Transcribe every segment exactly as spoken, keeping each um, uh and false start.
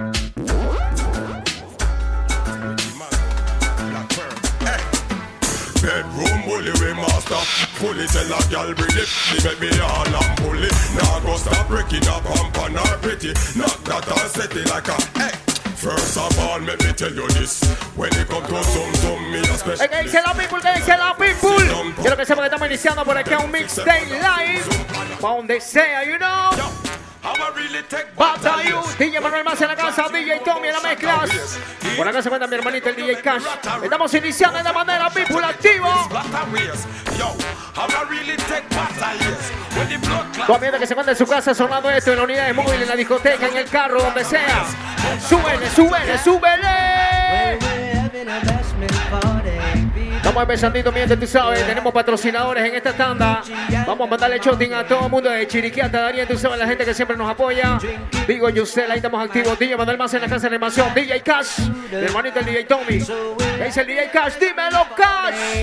Bedroom bully we master. Fully tell a girl bring it. They make me all and bully. Now go stop breaking up pump on her pretty. Knock that and set it like a hey. First of all, let me tell you this. When it comes to some some me a special. ¿Qué dice la people? ¿Qué dice la people? Quiero que sepan que estamos iniciando por aquí un mixtape live. Pa' donde sea, you know. Batayu, D J Manuel Más en la casa, D J Tommy en la mezclas. Por acá se cuenta mi hermanito el D J Cash. Estamos iniciando de manera people activo. Tu ambiente que se encuentra en su casa sonando esto en la unidad de móvil, en la discoteca, en el carro, donde sea. Súbele, súbele, súbele. Estamos empezando, mi gente, tú sabes, tenemos patrocinadores en esta tanda. Vamos a mandarle shouting a todo el mundo de Chiriquí hasta Darien, tú sabes, la gente que siempre nos apoya. Digo, Yusel, ahí estamos activos. D J Manuel Más en la casa de animación. D J Cash, mi hermanito el D J Tommy. ¿Qué dice el D J Cash? Dímelo, Cash.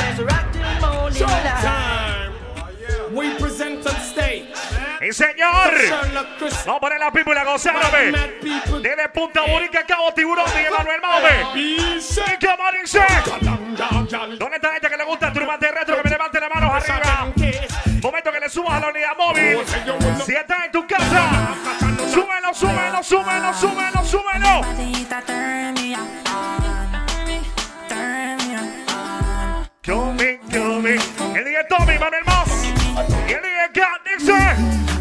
We present on stage. ¡Y señor! Vamos a poner la people a gozar, hombre. Desde Punta Borica, Cabo Tiburón, D J Manuel Más, hombre. ¿Y qué más dice? ¿Dónde está la gente que le gusta el turbante retro? Que me levante las manos arriba. Momento que le subas a la unidad móvil. Si estás en tu casa, súbelo, súbelo, súbelo, súbelo, súbelo. Kill me, kill me. El D J Tommy, Manuel Más. Y el D J Cat dice.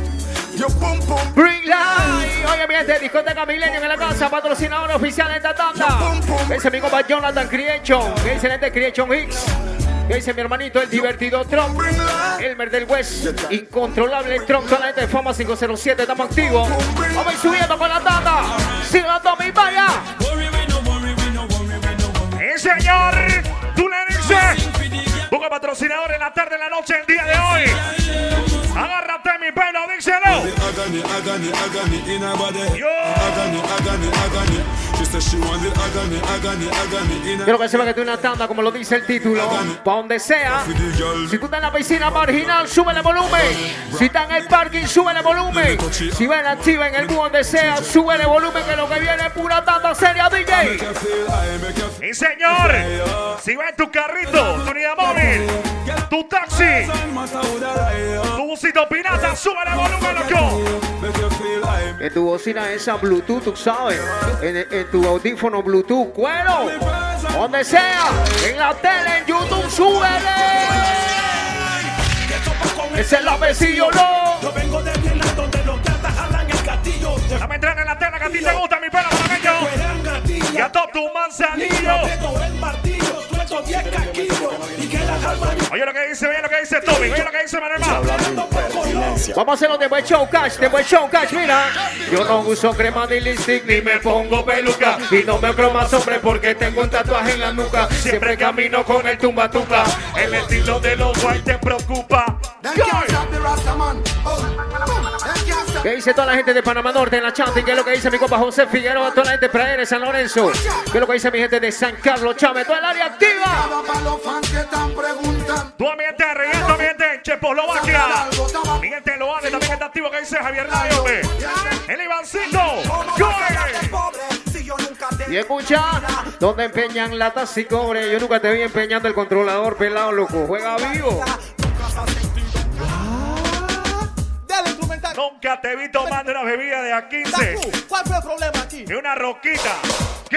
Bring life. Oye, mi gente, discoteca Millennium en la casa, patrocinador oficial en esta tanda. ¿Qué dice mi compa Jonathan Creation? ¿Qué dice el gente Creation Hicks? ¿Qué dice mi hermanito el divertido Trump? Elmer del West, incontrolable Trump, toda la gente de Fama cinco cero siete, estamos activos. Vamos a ir subiendo con la tanda. Siga Tommy, vaya. ¡Eh, señor! ¡Tú le dices! Busca patrocinador en la tarde, en la noche, el día de hoy. Agárrate mi pelo, díselo. Yo. Quiero que sepa que tiene una tanda, como lo dice el título, pa' donde sea. Si tú estás en la piscina marginal, súbele volumen. Si estás en el parking, súbele volumen. Si ven activa en el bus, donde sea, súbele volumen, que lo que viene es pura tanda seria, D J. Y señor, si va en tu carrito, tu unidad móvil, tu taxi, tu busito pirata, súbele volumen, loco. En tu bocina esa Bluetooth, tú sabes, en, en tu audífono Bluetooth, cuero, donde sea, en la tele, en YouTube, súbele. Esa es la besillo, no. Yo vengo de bien donde los gatas jalan el gatillo. Dame entrar en la tela que a ti te gusta, mi pelo panameño. Y a todo tu manzanillo. Oye lo que dice, oye lo que dice Tommy, oye lo que dice Manuel Más. Vamos a hacerlo de buen show, Cash, de buen show, Cash, mira. Yo no uso crema ni lipstick, ni me pongo peluca. Y no me creo más hombre porque tengo un tatuaje en la nuca. Siempre camino con el tumba tuca. El estilo de los white te preocupa. ¿Qué dice toda la gente de Panamá Norte en la Chanti? ¿Qué es lo que dice mi compa José Figueroa? Toda la gente de Praia de San Lorenzo. ¿Qué es lo que dice mi gente de San Carlos Chávez? Toda el área activa. Tu ambiente de Reyes, tu ambiente de Checoslovaquia. Mi gente de Loane también está activo. ¿Qué dice Javier Radio? El Ivancito. Y escucha, donde empeñan latas y cobre. Yo nunca te vi empeñando el controlador pelado, loco. Juega vivo. Nunca te vi tomando una bebida de A quince. ¿Cuál fue el problema aquí? Y una roquita. ¿Qué?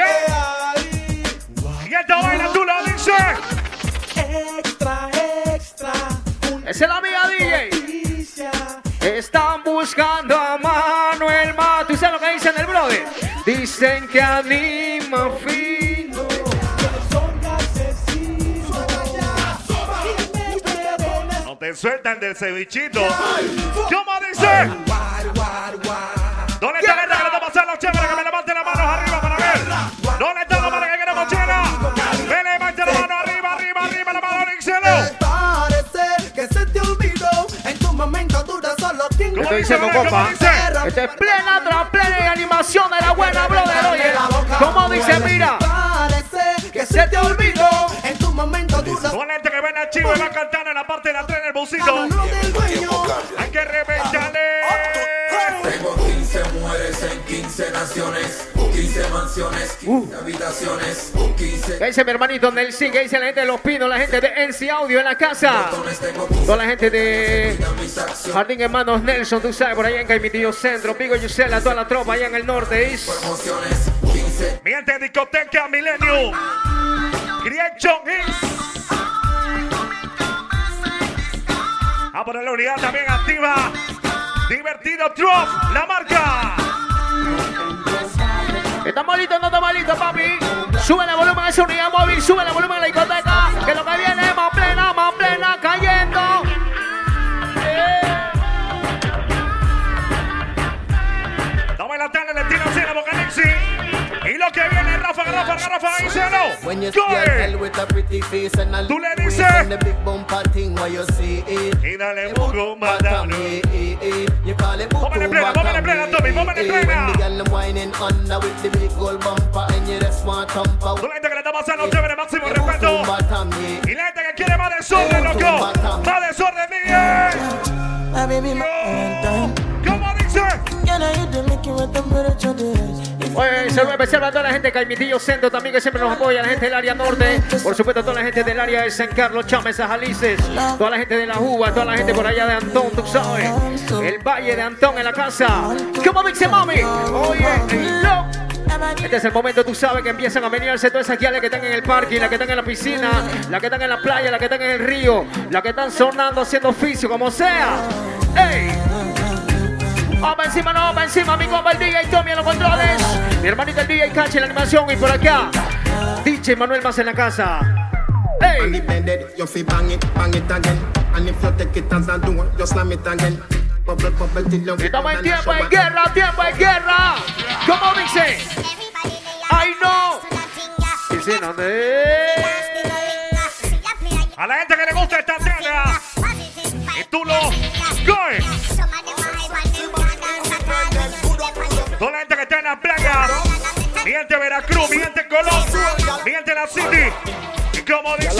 Y esta vaina tú lo dices. Extra, extra. Esa es la mía, D J. Están buscando a Manuel Más. ¿Tú sabes lo que dicen el brother? Dicen que anima fino. No te sueltan del cevichito. ¿Cómo dice? ¿Dónde está la gente que le está pasando los chéveres? Que me levante las manos arriba para ver. ¿Dónde está la mano que queremos chela? Me levante la mano arriba, arriba, arriba, la mano, díselo. Parece que se te olvidó. En tu momento dura solo tiempo. ¿Qué te dice, compa? Esta es plena tras plena y animación de la buena, brother. Oye, ¿cómo dice? Mira. Parece que se te olvidó. En tu momento dura. Con gente que ven a Chivo y va cantando en la parte de atrás en el bolsito. Hay que reventarle. Tengo quince mujeres en quince naciones, quince mansiones, quince habitaciones, quince. ¿Qué dice mi hermanito Nelson? ¿Qué dice la gente de Los Pinos? La gente de N C Audio en la casa. Toda la gente de Jardín Hermanos Nelson, tú sabes, por allá en Caimitillo Centro. Pigo Yusela, toda la tropa allá en el norte. Is. Mi gente de discoteca Millennium. Creation Hits. Ah, por la unidad también activa. Divertido Drop, la marca. ¿Estás malito o no estás malito, papi? Sube el volumen a esa unidad móvil, sube el volumen a la discoteca, que lo que viene es más plena, más plena, cayendo. Eh. Dame la tarde, le tiro así la Apocalipsis. Y lo que viene, Rafa, Rafa, Rafa, dice no. Tú le dices. Y dale mugo, madame. Póngale plena, póngale plena, Tommy, póngale plena. Tú la gente que le está pasando chévere, máximo respeto. Y la gente que quiere más desorden, loco. Más desorden, Miguel. ¿Cómo dice? Oye, saludo especial a toda la gente de Caimitillo Centro también, que siempre nos apoya, la gente del área norte, por supuesto toda la gente del área de San Carlos, Chávez, Jalices, toda la gente de La Juba, toda la gente por allá de Antón, tú sabes, el Valle de Antón en la casa. ¿Cómo dice mami? Oye, no. Este es el momento, tú sabes, que empiezan a venirse todas esas guiales que están en el parque, las que están en la piscina, las que están en la playa, las que están en el río, las que están sonando, haciendo oficio, como sea. ¡Ey! Vamos encima, no, vamos encima, mi compa el D J Tommy en los controles. Mi hermanita el D J Cachi en la animación. Y por acá, D J Manuel más en la casa. ¡Ey! Estamos en tiempo de guerra, tiempo de guerra. ¿Cómo dice? ¡Ay, no! Dice, ¿dónde? A la gente que le gusta esta tierra. Y tú lo coges. Toda la gente que está en la playa, mi gente Veracruz, mi gente Colón, mi gente La City. Y como dice,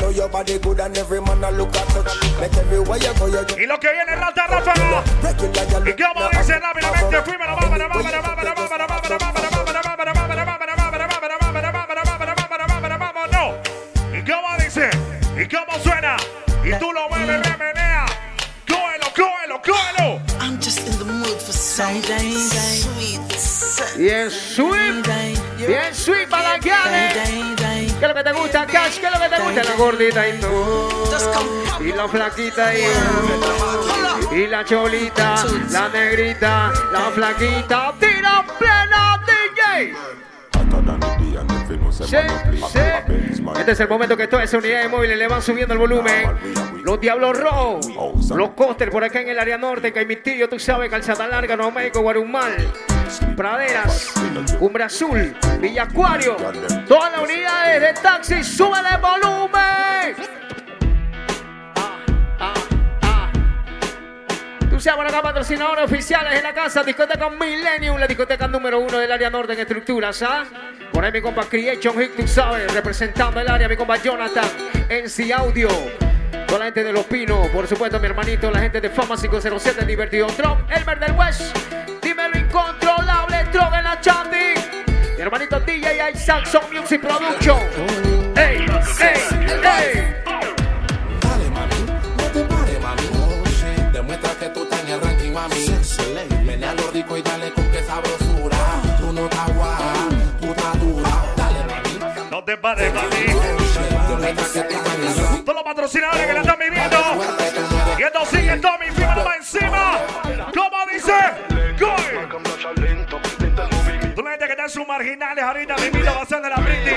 y lo que viene es Rata Ráfaga. Y como dice rápidamente, fuimos la bárbara, bárbara, bárbara, bárbara, bárbara, bárbara, bárbara, bárbara, bárbara, bárbara, bárbara, bárbara, bárbara, bárbara, bárbara, vámonos. Y como dice, y como suena, y tú lo mueves, me menea. Cógelo, cógelo, cógelo. I'm just in the mood for something sweet. Bien sweet, bien sweet para la guiales. ¿Qué es lo que te gusta, Cash? ¿Qué es lo que te gusta? La gordita y tú. Y la flaquita y y la cholita, la negrita, la flaquita. ¡Tira plena, D J! Sí, sí. Este es el momento que todas esas unidades móviles le van subiendo el volumen. Los Diablos Rojos, los Coster por acá en el área norte, en Caimitillo, tú sabes, Calzada Larga, Nuevo México, Guarumal, Praderas, Cumbre Azul, Villa Acuario. Todas las unidades de taxi, suben el volumen. Ah, ah, ah. Tú sabes, por acá, patrocinadores oficiales en la casa, discoteca Millennium, la discoteca número uno del área norte en estructuras, ¿ah? Por ahí mi compa Creation Hit, tú sabes, representando el área, mi compa Jonathan, N C Audio. Toda la gente de Los Pinos, por supuesto mi hermanito, la gente de Fama cinco cero siete, Divertido Drop, Elmer del West, dímelo incontrolable, Drop en la Chanti. Mi hermanito D J Isaac, Sound Music Production. ¡Ey, ey, ey! Dale mami, no te pares mami. Demuestra que tú estás en el ranking mami. Menea lo rico y dale con que sabrosura. Tú no estás guapa, tú estás dura. Dale mami, no te pares mami. Todos los patrocinadores que la están viviendo. Y esto sigue Tommy, fíjalo más encima. ¿Cómo dice? ¡Go! Tú la gente que está en sus marginales ahorita, me invito a pasar de la Britney.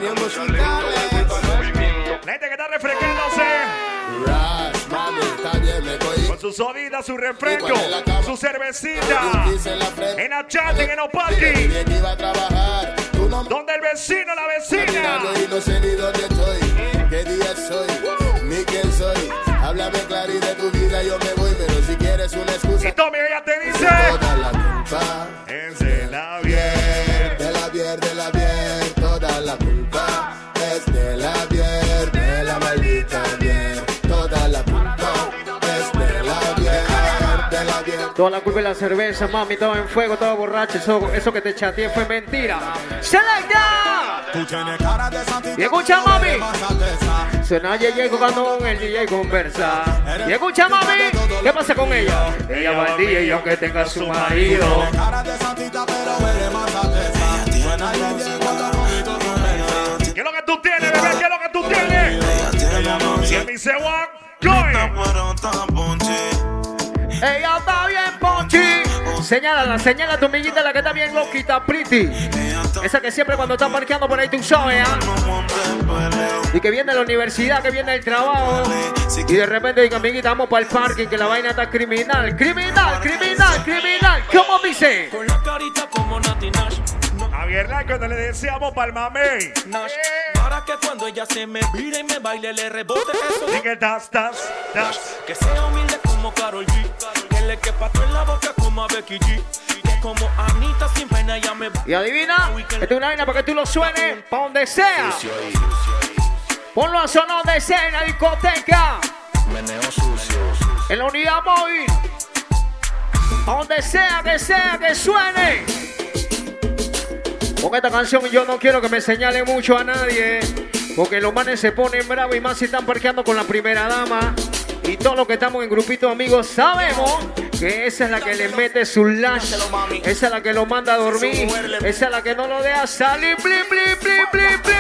La gente que está refrescándose. Con su sodita, su refresco, su cervecita. En la chatting, en los parking. Donde el vecino, la vecina. No sé ni dónde estoy, qué día soy, ni quién soy. Háblame claro y de tu vida yo me voy, pero si quieres una excusa. Y Tommy ella te dice. Toda la culpa es de la Bier. De la Bier, de la Bier. Toda la culpa es de la Bier, de la maldita Bier. Toda la culpa es de la Bier, de la Bier. Toda la culpa de la cerveza, mami, todo en fuego, todo borracho. Eso, eso que te chateé fue mentira. ¡Selecta! Y escucha, mami. Suena Yeye cuando el D J conversa. Y escucha, mami. ¿Qué pasa con ella? Ella va al D J y aunque tenga su marido. ¿Qué es lo que tú tienes, bebé? ¿Qué es lo que tú tienes? Y a mí se va. Ella está bien, Ponchi. Señálala, señala a tu amiguita, la que está bien loquita, pretty. Esa que siempre cuando está parqueando por ahí tú sabes, ¿eh? Y que viene de la universidad, que viene del trabajo. Y de repente dice, amiguita, vamos para el parking, que la vaina está criminal. Criminal, criminal, criminal. ¿Cómo dice? Con la carita como Nati Nash. A Viernes cuando le decíamos pa'l mamey. Nash. Para que cuando ella se me vire y me baile le rebote eso. Y que das, das, das. Que sea humilde como Karol G. Que le quepa todo en la boca como a Becky G. Que como Anita sin pena ya me... Y adivina, esta es una vaina para que tú lo suenes pa' donde sea. Ponlo a sonar donde sea, en la discoteca. Meneo sucio. En la unidad móvil. A donde sea, que sea, que suene. Con esta canción yo no quiero que me señale mucho a nadie, porque los manes se ponen bravos y más si están parqueando con la primera dama. Y todos los que estamos en grupito de amigos sabemos que esa es la que le mete su lash, esa es la que lo manda a dormir, esa es la que no lo deja salir. Bli, bli, bli, bli, bli.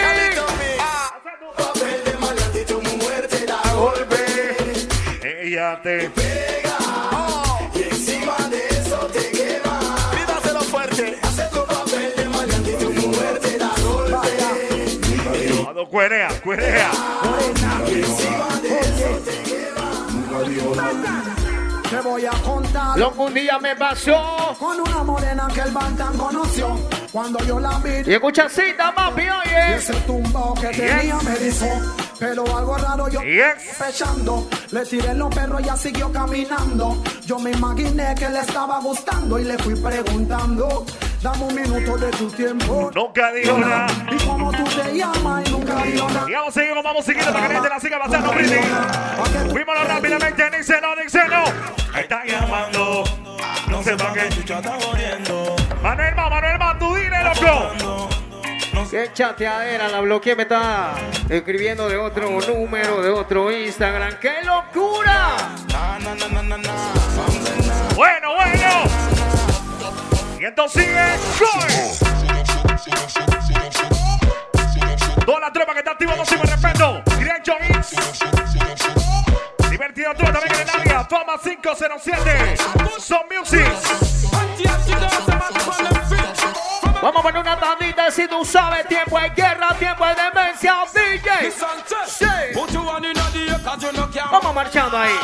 Ella te pega y encima de eso te quema. Pídaselo fuerte. Hace tu papel de maleante, tu mujer te da golpe. Cuando cuerea, cuerea. Y encima de eso te quema. Te voy a contar lo que un día me pasó con una morena que el Bantan conoció. Cuando yo la vi y escucha cita, papi, oye. Y ese tumbao que tenía me dijo, pero algo raro yo yes. Pechando. Le tiré los perros y ya siguió caminando. Yo me imaginé que le estaba gustando y le fui preguntando, dame un minuto de tu tiempo. Nunca dijo nada. ¿Y cómo tú te llamas? Y nunca dijo nada. Y vamos seguimos, vamos siguiendo para que la gente la siga pasando, Britney. Fuimos rápidamente, dice no, dice no. Me está llamando. No sé para qué chucha está jodiendo. Manuel Ma, Manuel Ma, tú dile, loco. Qué chateadera, la bloqueé, me está escribiendo de otro número, de otro Instagram. ¡Qué locura! Bueno, bueno. Y entonces sigue. Toda la tropa que está activa, no sigue respeto. Direction X. Divertido tú también en el área. Fama cinco cero siete. Son Music. Vamos a poner una tandita si tú sabes. Tiempo de guerra, tiempo de demencia. D J. Sí. Vamos marchando ahí.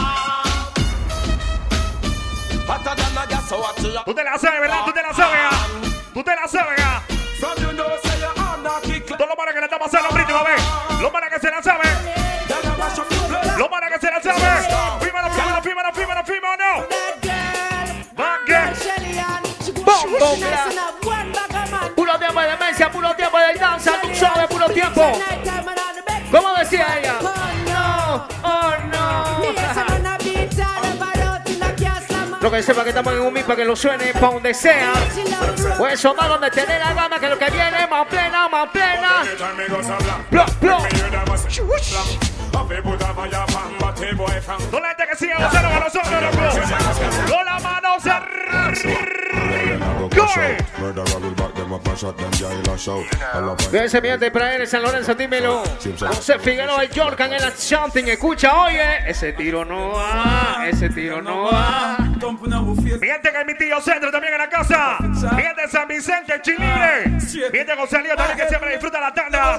Tú te la sabes, ¿verdad? Tú te la sabes. Tú te la sabes. Todos los manes que le están pasando a Britney, va a ver. Los manes que se la saben. Los manes que se la saben. Fímalo, fímalo, fímalo, fímalo, fímalo, no. Bombo, puro tiempo de demencia, puro tiempo de danza, tú sabes, puro tiempo. ¿Cómo decía ella? Oh no, oh no. Lo que sepa que estamos en un mix para que lo suene pa' donde sea. Puede sonar donde te dé la gana, que lo que viene más plena, más plena. Plop, plop. Toda la gente que sigue gozando con nosotros, loco. Con las manos arriba. Bien, se miente para él, San Lorenzo, dímelo. José Figueroa, el Jordan en la chanting. Escucha, oye, ese tiro no va, ese tiro no va. Miente que mi tío Centro también en la casa. Miente San Vicente, el Chilibre. Miente José Lío también que siempre disfruta la tanda.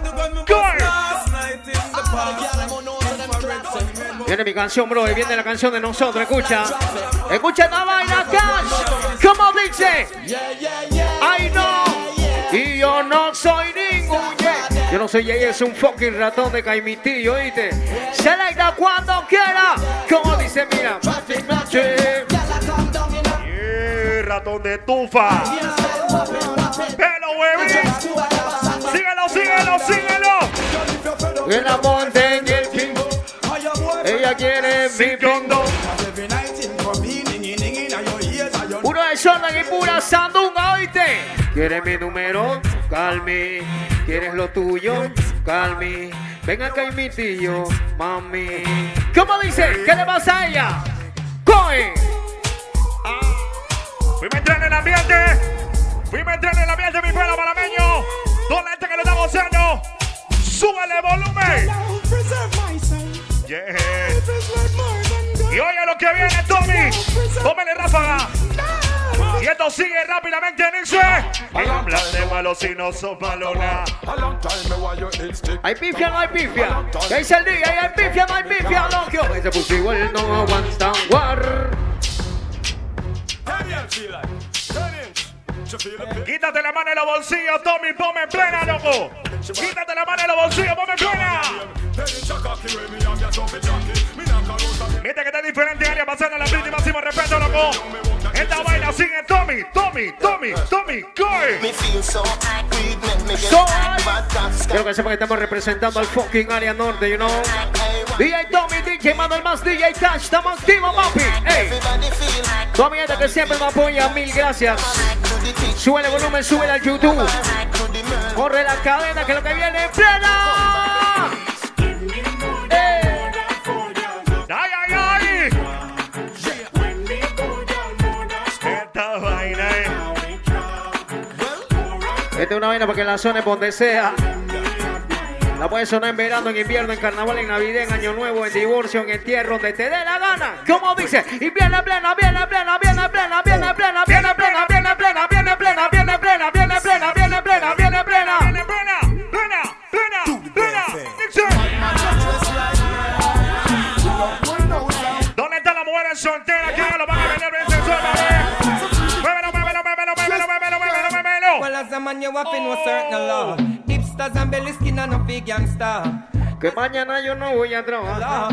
Viene mi canción, bro, y viene la canción de nosotros, escucha. Escucha esta vaina, Cash. ¿Cómo dice? Ay, no. Y yo no soy ningún yeah. Yo no soy yeah, es un fucking ratón de Caimitillo, ¿oíste? Selecta cuando quiera. Como dice, mira. Yeah, ratón de tufa. Hello, baby. Síguelo, síguelo, síguelo. En la monte en el king. Ella quiere mi condo. desorden y pura sandunga, oíste. ¿Quieres mi número? Calmi. ¿Quieres lo tuyo? Calmi. Ven acá y mi tío, mami. ¿Cómo dice? ¿Qué le pasa a ella? ¡Coge! Fui a entrar en el ambiente. Fui a entrar en el ambiente, mi pueblo panameño. Toda la gente que le está gozando. ¡Súbele volumen! Yeah. Y oye lo que viene, Tommy. Tómele ráfaga. Y esto sigue rápidamente, Nixie. Hablan de malo si no sos malona. Hay pifia, no hay pifia. ¿Qué dice el día? Hay pifia, no hay pifia, loco. Ese pussy igual no aguanta war. Quítate la mano en los bolsillos, Tommy, ponme en plena, loco. Quítate la mano en los bolsillos, ponme en plena. Viste que está diferente, área pasando la prisa y máximo respeto, loco. Esta vaina sigue Tommy, Tommy, Tommy, Tommy, coge. So, quiero que sepan que estamos representando al fucking área norte, you know. D J Tommy, D J Manuel más D J Cash, estamos activos, papi. Ey. Toda mi gente que siempre me apoya, mil gracias. Sube el volumen, sube al YouTube. Corre la cadena que lo que viene en plena. Ey. ¡Ay, ay, ay! Esta vaina es... Esta es una vaina para que la zona donde sea. La puedes sonar en verano, en invierno, en carnaval, en navidad, en año nuevo, en divorcio, en entierro, donde te dé la gana. ¿Cómo dice? Y viene plena, viene plena, viene plena, viene plena, viene plena, viene plena, viene plena, viene plena, viene plena, viene plena, viene plena, viene plena, plena, plena, plena. ¿Dónde están las mujeres solteras que lo van a vender bien sensuales? Muévelo, muévelo, muévelo, muévelo, muévelo, muévelo, muévelo. Well, as a man, you have to know certain law. Hipsters and belly skin and no big gangster. Que mañana yo no voy a trabajar.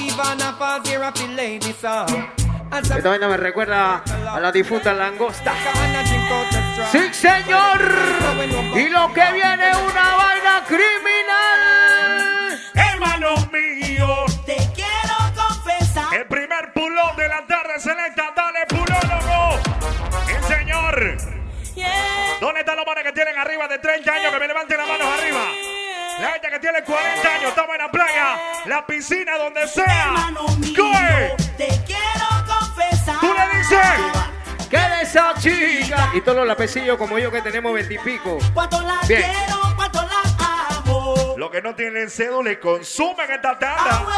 Esta vaina me recuerda a la difunta langosta. Sí, señor. Y lo que viene es una vaina criminal. Hermano mío, te quiero confesar. El primer pulón de la tarde selecta. Dale, pulón, loco. El señor. Yeah. ¿Dónde están los manes que tienen arriba de treinta años? Que me levanten las manos arriba. La gente que tiene cuarenta años, estamos en la playa, la piscina, donde sea. ¡Coge! Te quiero confesar. Tú le dices que de esa chica. Y todos los lapecillos como yo que tenemos veintipico. Cuánto la Bien. quiero, cuánto la amo. Lo que no tienen cédula y consumen esta tanda.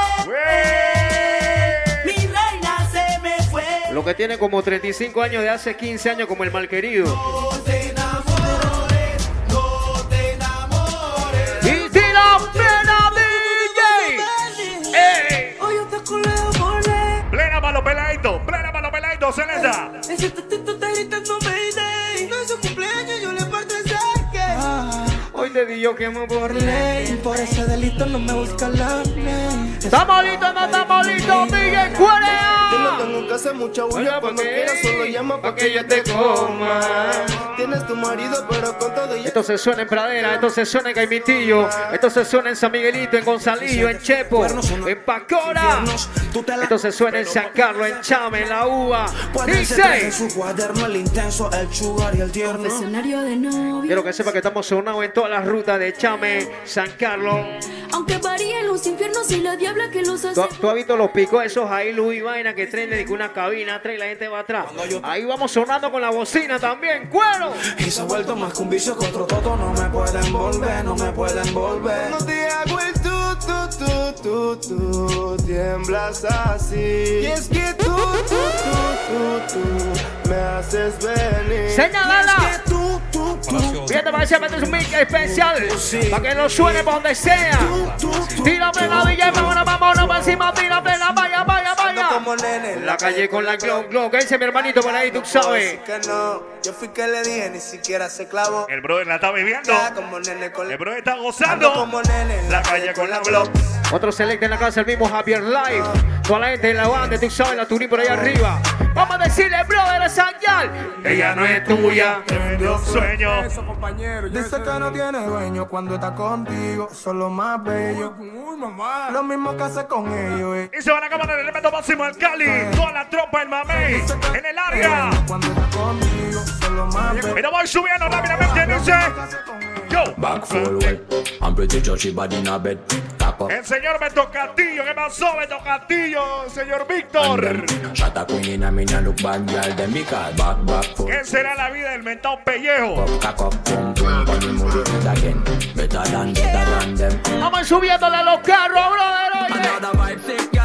Mi reina se me fue. Lo que tiene como treinta y cinco años de hace quince años como el malquerido. No te enamores, no te enamores. Y tira plena D J. ¡Ey! Hoy yo te culeo por ley. Plena para los peladitos, plena para los peladitos, Celesta. Ese tatito está gritando Mayday. No es su cumpleaños, yo le parto el saque. Hoy te di yo que me por ley. Por ese delito no me busca la ley. ¡Estamos listos, no estamos listos, Miguel Cuelea! Yo no tengo que hacer mucha bulla. Cuando quieras solo llama pa' que yo te coma. Tienes tu marido pero con todo y... Esto se suena en Pradera, esto se suena en Caimitillo, esto se suena en San Miguelito, en Gonzalillo, en Chepo, en Pacora. Esto se suena en San Carlos, en Chame, en la Uva. Dice. En su cuaderno el intenso, el sugar y el tierno. Confesionario de novio. Quiero que sepa que estamos sonados en todas las rutas de Chame, San Carlos. Aunque varíen los infiernos y la diabla que los hace. ¿Tú, tú has visto los picos esos ahí, Luis Vaina, que traen de una cabina atrás y la gente va atrás? Ahí vamos sonando con la bocina también, cuero. Y se ha vuelto más que un vicio que otro toto. No me pueden volver, no me pueden volver. No te hago el tú, tú, tú, tú, tú, tiemblas así. Y es que tú, tú, tú, tú, tú, me haces venir. Señalala. Y es que tú, tú, tú. Fíjate, para ese meter un mic especial, para que lo suene por donde sea. Tira plena, D J, vámonos, vámonos para encima, tira plena, vaya, vaya, vaya. En la calle con la Glock, Glock, ¿qué dice mi hermanito por ahí? Tú sabes. Que no, yo fui que le dije, ni siquiera se clavó. El brother la está viviendo. Ya como nene con El brother está gozando. como nene La calle con la Glock. Otro select en la casa, el mismo Javier Live. Toda la gente de la banda, tú sabes, la turín por ahí arriba. Vamos a decirle, brother, a Sanjal. Ella no es tuya. Tremendo sueño. Dice que no tiene dueño cuando está contigo. Son los más bellos. Lo mismo que hace con ellos. Eh. Y se van a acabar el elemento máximo al Cali. Toda la tropa del mamey. En el área. Cuando está contigo. Son los más bellos. Mira, voy subiendo rápidamente. Dice. Yo. Back forward. I'm pretty sure she body in a bed. El señor Beto Castillo, ¿qué pasó, Beto Castillo? Señor Víctor. ¿Qué será la vida del mentado pellejo? Vamos subiéndole a los carros, brother.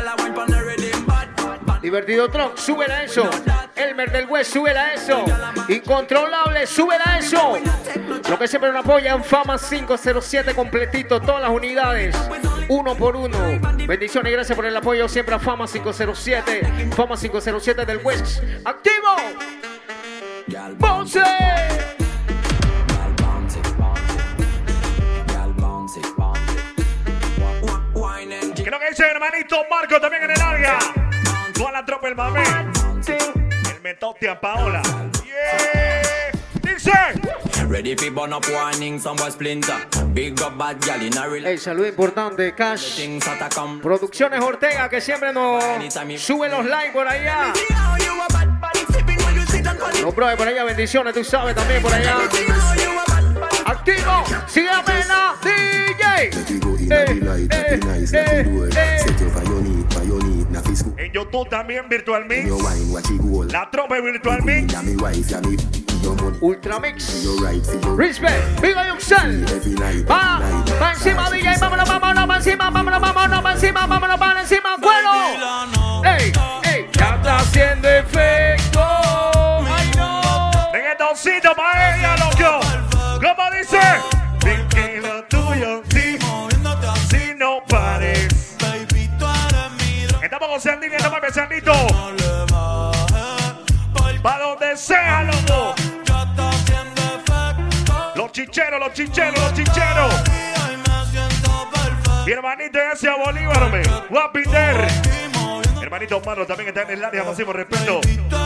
Divertido Truck, súbela a eso. Elmer del West, súbela a eso. Incontrolable, súbela a eso. Lo que siempre nos apoya en Fama cinco cero siete completito, todas las unidades. Uno por uno. Bendiciones y gracias por el apoyo siempre a Fama cinco cero siete. Fama cinco cero siete del West. ¡Activo! ¡Ponce! Creo que dice hermanito Marco también en el área. Toda la tropa el mamé. El metote Paola. Yeah. Dice. Ready for burn up warning, somewhere splinter. Big up bad gal in a real. Hey, saludo importante, Cash. Producciones Ortega que siempre nos sube los likes por allá. Los bros por allá, bendiciones, tú sabes también por allá. Activo, sígame la D J. Eh, eh, eh, eh. En YouTube también Virtual Mix. La tropa Virtual Mix. Ultramix. Respect. Big Yuxel. Va. Va encima D J. Vámonos, vámonos, va encima, vámonos, vámonos, va encima, vámonos, va encima, cuero. Ey, ey, ya está haciendo efecto. Ay, no. Reggaetoncito para ella, loco. ¿Cómo dice? Ven que lo tuyo, sí. Así no pares. Estamos con Sandini, estamos empezandito. Para donde sea, loco. Los chicheros, los chicheros, los chicheros. Mi hermanito ese a Bolívar, me. Guapiter. Hermanito Mano también está en el área, máximo respeto.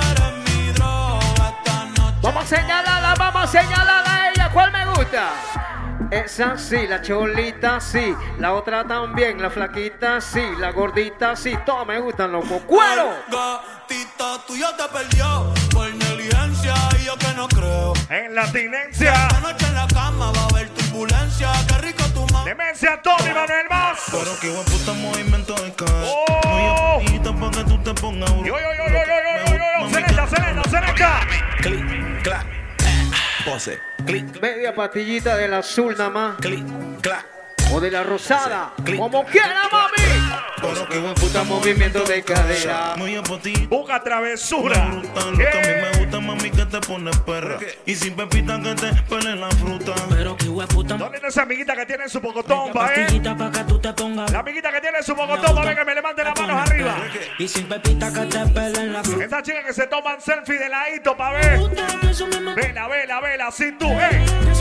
Vamos a señalarla, vamos a señalarla a ella. ¿Cuál me gusta? Esa sí, la cholita sí, la otra también, la flaquita sí, la gordita sí, todas me gustan, loco. ¡Cuero! Gatita tuya te perdió por negligencia y yo que no creo. En la tinencia. Esta noche en la cama va a haber turbulencia, qué rico tu mano. Demencia Tony Manuel Más. Pero qué buen puta movimiento de cara. Oh. Y tampoco que tú te pongas Yo, yo, yo, yo, yo, yo, yo, yo, Selena, Selena, Selena. Clic, clac, pose. Clic. Media pastillita del azul nada más. Clic, clac. O de la rosada. Como quiera, mami. Pero qué buen puta movimiento de cadera. Busca travesura. Me gusta lo que a mí me gusta, mami, que te pone perra. Y sin pepita que te pele la fruta. Pero qué hueputa. ¿Dónde está esa amiguita que tiene su pocotón, pa, eh? Pa' que tú te pongas. La amiguita que tiene su pocotón, pa' ver que me levante las manos arriba. Y sin pepita que te pele la fruta. Esa chica que se toman selfie de ladito, pa' ver. Vela, vela, vela, sin tú, eh.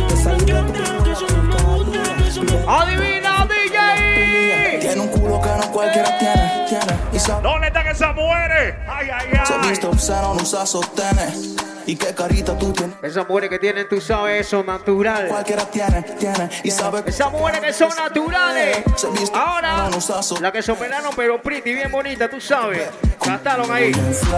Adivina, D J. Tiene un culo que no cualquiera tiene, tiene. Y sabe. ¿Dónde están esas mujeres? Ay, ay, ay. Se viste obsceno, no usa sostenes. Y qué carita tú tienes. Esas mujeres que tienen, tú sabes, eso natural. Cualquiera tiene, tiene. Y sabe. Esas mujeres que son naturales. Ahora, la que se operaron, pero pretty, bien bonita, tú sabes. Gastaron ahí.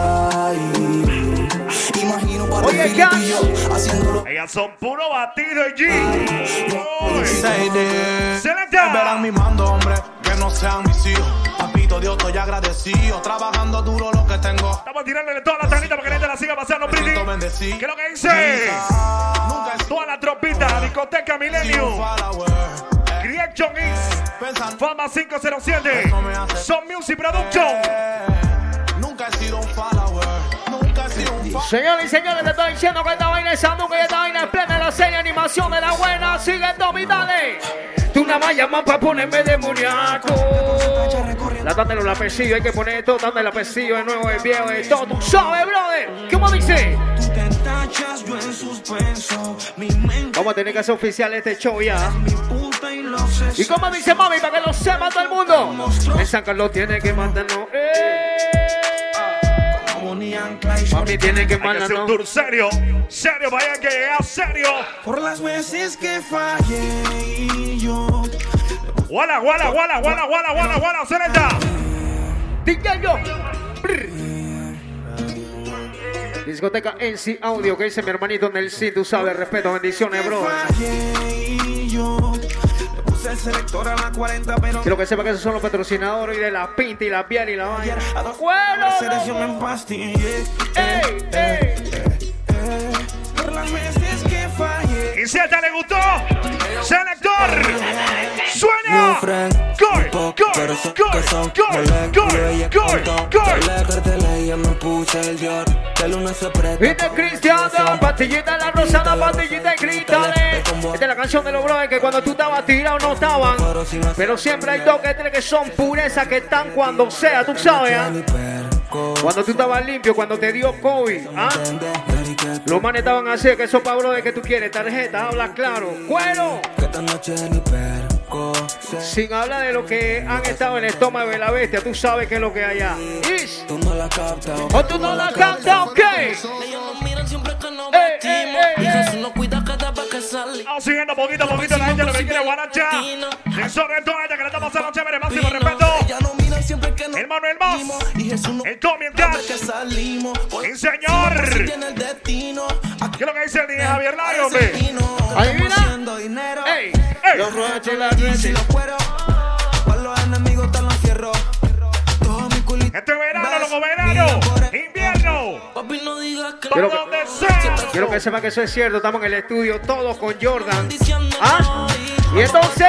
Imagino para Oye, el filipillo haciéndolo. Ellas son puro batido y G. Selecta. Verán mi mando, hombre, que no sean mis hijos. Papito Dios, estoy agradecido. Trabajando duro lo que tengo. Estamos tirándole toda la tanita para que la gente la siga pasando, pretty. ¿Qué es lo que dice? Toda la tropita, discoteca Milenio. Creation X, Fama cinco cero siete, Son Music Production. Nunca he sido un follower. Nunca he sido un follower. Señores y señores, te estoy diciendo que esta vaina es Sanduca y esta vaina es plena la serie animación de la buena. Sigue Tommy, dale. Tú nada más llamas para ponerme demoníaco. La dándole la pesillo, hay que poner todo, dándole la pesillo de nuevo, el viejo, de todo. Tú sabes, brother. ¿Cómo dice? Vamos a tener que hacer oficial este show ya. Y como dice mami, para que lo sepa todo el mundo, en San Carlos tiene que mandarnos. ¡Eh! Mami tiene que mandarnos. un tour serio, serio, vaya que llega serio. Por las veces que fallé y yo. Guala, guala, guala, guala, guala, guala, guala, Celeta. D J yo. Discoteca N C Audio, que dice mi hermanito Nelson, tú sabes, respeto, bendiciones, bro. El selector a la cuarenta, pero quiero que sepa que esos son los patrocinadores y de la pinta y la piel y la vaina. ¡Bueno! Selección en pastille. ¡Ey, ey! Por las veces que fallé. ¿Y si a esta le gustó? ¡Selector! ¡Suena! ¡Gol! ¡Gol! ¡Gol! ¡Gol! ¡Gol! ¡Gol! ¡Gol! Viste Cristiano, pastillita en la rosada, pastillita y grítale. Esta es la canción de los brothers que cuando tú estabas tirado no estaban. Pero siempre hay dos que tres que son purezas que están cuando sea, tú sabes, ¿eh? Cuando tú estabas limpio, cuando te dio COVID, ¿ah? Los manes estaban así, que eso pa' brothers que tú quieres, tarjeta, habla claro. ¡Cuero! Sin hablar de lo que han estado en el estómago de la bestia, tú sabes qué es lo que hay allá. ¿Is? Tú no la captas. ¿O tú no la captas? ¿Ok? Vamos siguiendo poquito a poquito la gente lo que quiere guaracha. Y sobre todo ella que le está pasando chévere, máximo respeto. El Manuel Moss, el Tommy el Cash, el señor. ¿Qué es lo que dice el D J Javier Lario, hombre? ¿Adivina? ¡Ey! ¡Ey! Los roches, las nueces y los cueros. Para los enemigos están los fierros. Este verano, loco, verano, invierno. Quiero Para donde sea. Quiero que sepa que eso es cierto. Estamos en el estudio todos con Jordan. ¿Ah? Y entonces.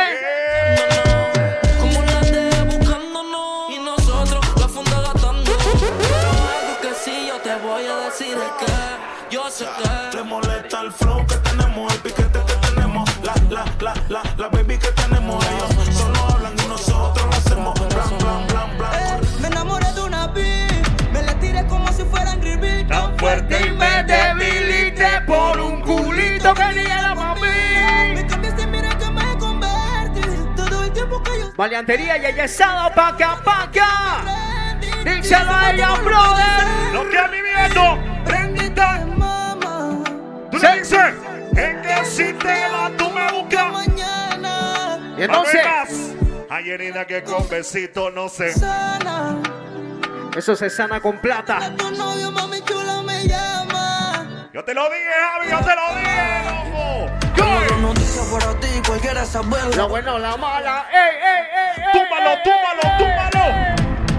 Como la de buscándonos y nosotros la funda gastando. Algo que sí yo te voy a decir es que yo sé que te molesta el flow que tenemos, el piquete que tenemos, la, la, la, la, la baby que tenemos. Ellos solo hablan y nosotros lo hacemos. Blan, blan, blan, blan. Eh, me enamoré de una bitch, me la tiré como si fueran Ribbit. Tan fuerte Y me debilité por un culito que ni era mami. Me cambiaste, mira que me convertí. Todo el tiempo que yo Valiantería y yesado pa' acá, pa' acá. Díselo a ella, brother. Lo que a mi viento, prendita. Tú le dices, es que si te va, tú me buscas mañana. Y entonces. Hay herida que con besito no sé. Sana. Eso se sana con plata. Tu novio, mami chula, me llama. Yo te lo dije, Javi, yo te lo dije, loco. Tengo noticias para ti, cualquiera saberlo. La buena o la mala. ¡Ey, ey, ey, ey! Túmbalo, túmbalo, túmbalo.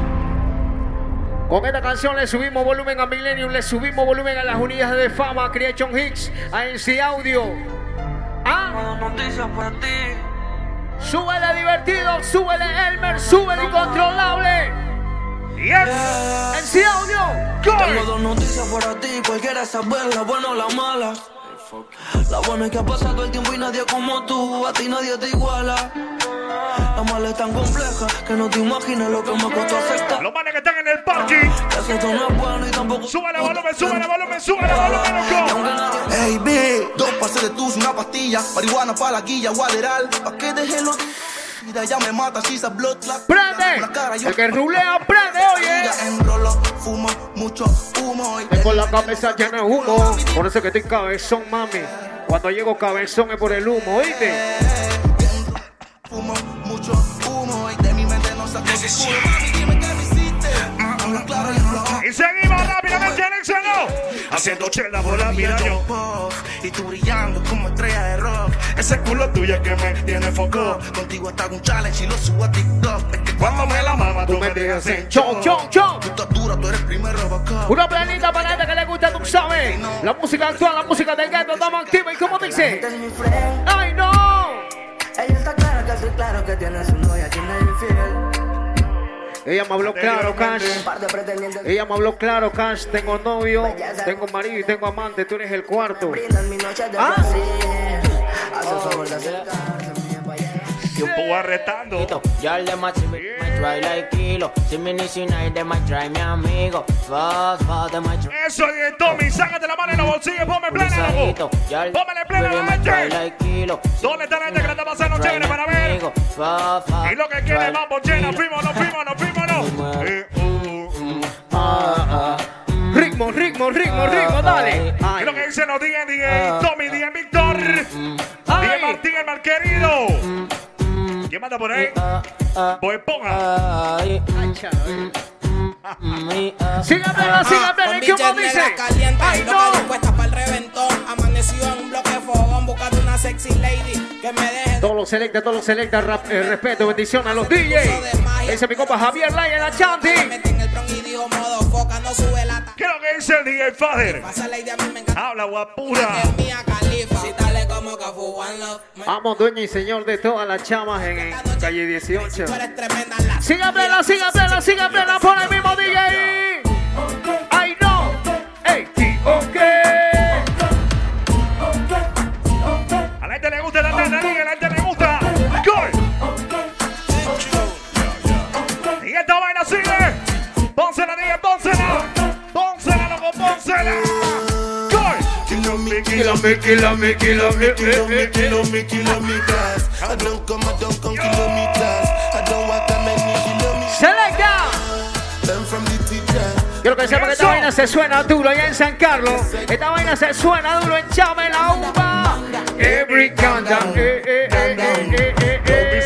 Con esta canción le subimos volumen a Millennium, le subimos volumen a las unidades de fama, a Creation Hicks, a N C Audio. ¿Ah? Tengo noticias para ti. Súbele divertido, súbele Elmer, súbele incontrolable. Yes. N C Audio. Tengo dos noticias para ti, cualquiera saber la buena o la mala. La buena es que ha pasado el tiempo y nadie como tú, a ti nadie te iguala. La mala es tan compleja que no te imaginas lo que me costó aceptar. Los manes que están en el parking. Que esto no es bueno y tampoco. Súbele volumen, súbele volumen, súbele volumen, loco. Ey, B, dos pases de tus, una pastilla, marihuana pa' la guilla, guaderal, pa' que deje los... Ya me mata, si esa blood clot. ¡Prende! El que rulea, prende, oye. Enrolo, fumo, mucho humo. Tengo la cabeza llena de humo. Por eso que estoy cabezón, mami. Cuando llego cabezón es por el humo, ¿oíste? Fumo, mucho humo. Y de mi mente no saco su culo. Mami, dime qué me hiciste. Habla claro y flow. Y seguimos rápidamente, Alexa, ¿no? Haciendo chela por la miraño. Y tú brillando como estrella de rock. Ese culo tuyo es que me tiene foco. Contigo hasta un challenge y lo subo a TikTok. Es que cuando me la mama tú me dejas en chon, chon, chon. Tú estás dura, tú eres primero Robocop. Una planita para la gente que le gusta, tú sabes. La música actual, la música del ghetto, estamos activos. ¿Y cómo dice? ¡Ay, no! Ella está clara que soy claro que tiene su novia, tiene infiel. Ella me habló claro, Cash. Ella me habló claro, Cash. Tengo novio, tengo marido y tengo amante. Tú eres el cuarto. ¿Ah? Tú arrestando. Y'all them a might try like kilo. See me night, they might try mi amigo. Fast, fast, they might try. Eso es Tommy, sácate la mano en los bolsillos, ponme plena, loco. Póngale plena a la gente. ¿Dónde está la gente que la está pasando chévere para ver? Y lo que quiere, vamos, llena, fuimos, no fuimos, no fuimos, no. Eh, uh, uh, ah, ah. Ritmo, ritmo, ritmo, ritmo, dale. ¿Qué es lo que dicen los D J, D J Tommy, D J Víctor, D J Martín, el mal querido? ¿Quién manda por ahí? Pues ponga. Sigue plena, sigue plena, ¿qué más dice? Ay, no. Cuesta para el reventón, amanecido en un bloque de fogón, buscando una sexy lady que me deje. Todos los selecta, todos los selecta, rap, eh, respeto, bendición a los D Js. Ese es mi compa Javier Lai en la Chanti. ¿Qué es lo que dice el D J Fader? Habla guapura. Vamos, dueño y señor de todas las chamas en, en calle dieciocho. Siga plena, siga plena, siga plena por el mismo D J. Ay, no. Ey, ok. A la gente le gusta la adrenalina, a la gente le gusta. Gol. Y esta vaina sigue. Pónsela, D J, pónsela. Pónsela, loco, pónsela. Gol. Kilómetros, kilómetros, kilómetros, kilómetros, kilómetros. I don't come, I don't come kilometers. I don't walk that many kilometers. Selecta. Learn from the teacher. Quiero que sepa que esta vaina se suena duro allá en San Carlos. Esta vaina se suena duro en Chame la Uva. Every countdown. Eh, eh, eh, eh, eh,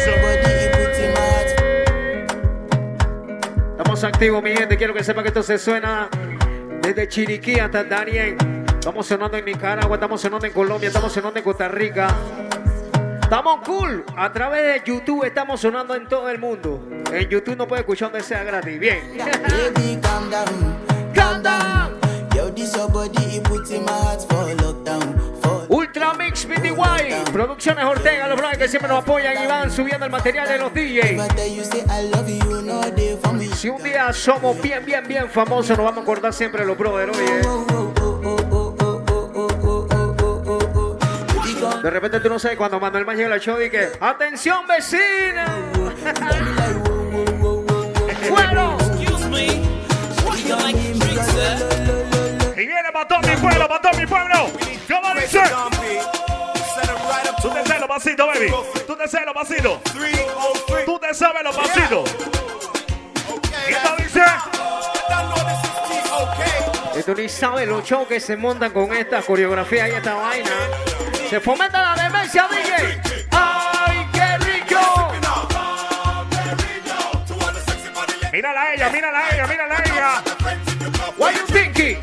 eh. Estamos activos, mi gente. Quiero que sepa que esto se suena desde Chiriquí hasta Darien. Estamos sonando en Nicaragua, estamos sonando en Colombia, estamos sonando en Costa Rica. Estamos cool. A través de YouTube estamos sonando en todo el mundo. En YouTube no puede escuchar donde sea gratis. Bien. Baby, calm down, calm down. Yo, this your body, it puts in my heart for lockdown. Ultra Mix B D Y, Producciones Ortega, los brothers que siempre nos apoyan y van subiendo el material de los D Js. Si un día somos bien, bien, bien famosos, nos vamos a acordar siempre de los brothers, oye. De repente tú no sabes cuando Manuel más llega al show y que ¡atención, vecina! ¡Fuero! Y viene para todo mi pueblo, para todo mi pueblo. ¿Cómo dice? Tú te sabes los pasitos, baby. Tú te sabes los pasitos. Tú te sabes los pasitos. ¿Y esto dice? Y tú ni sabes los shows que se montan con esta coreografía y esta vaina. Se fomenta la demencia, D J. ¡Ay, qué rico! Mírala a ella, mírala a ella, mírala a ella. What you thinking?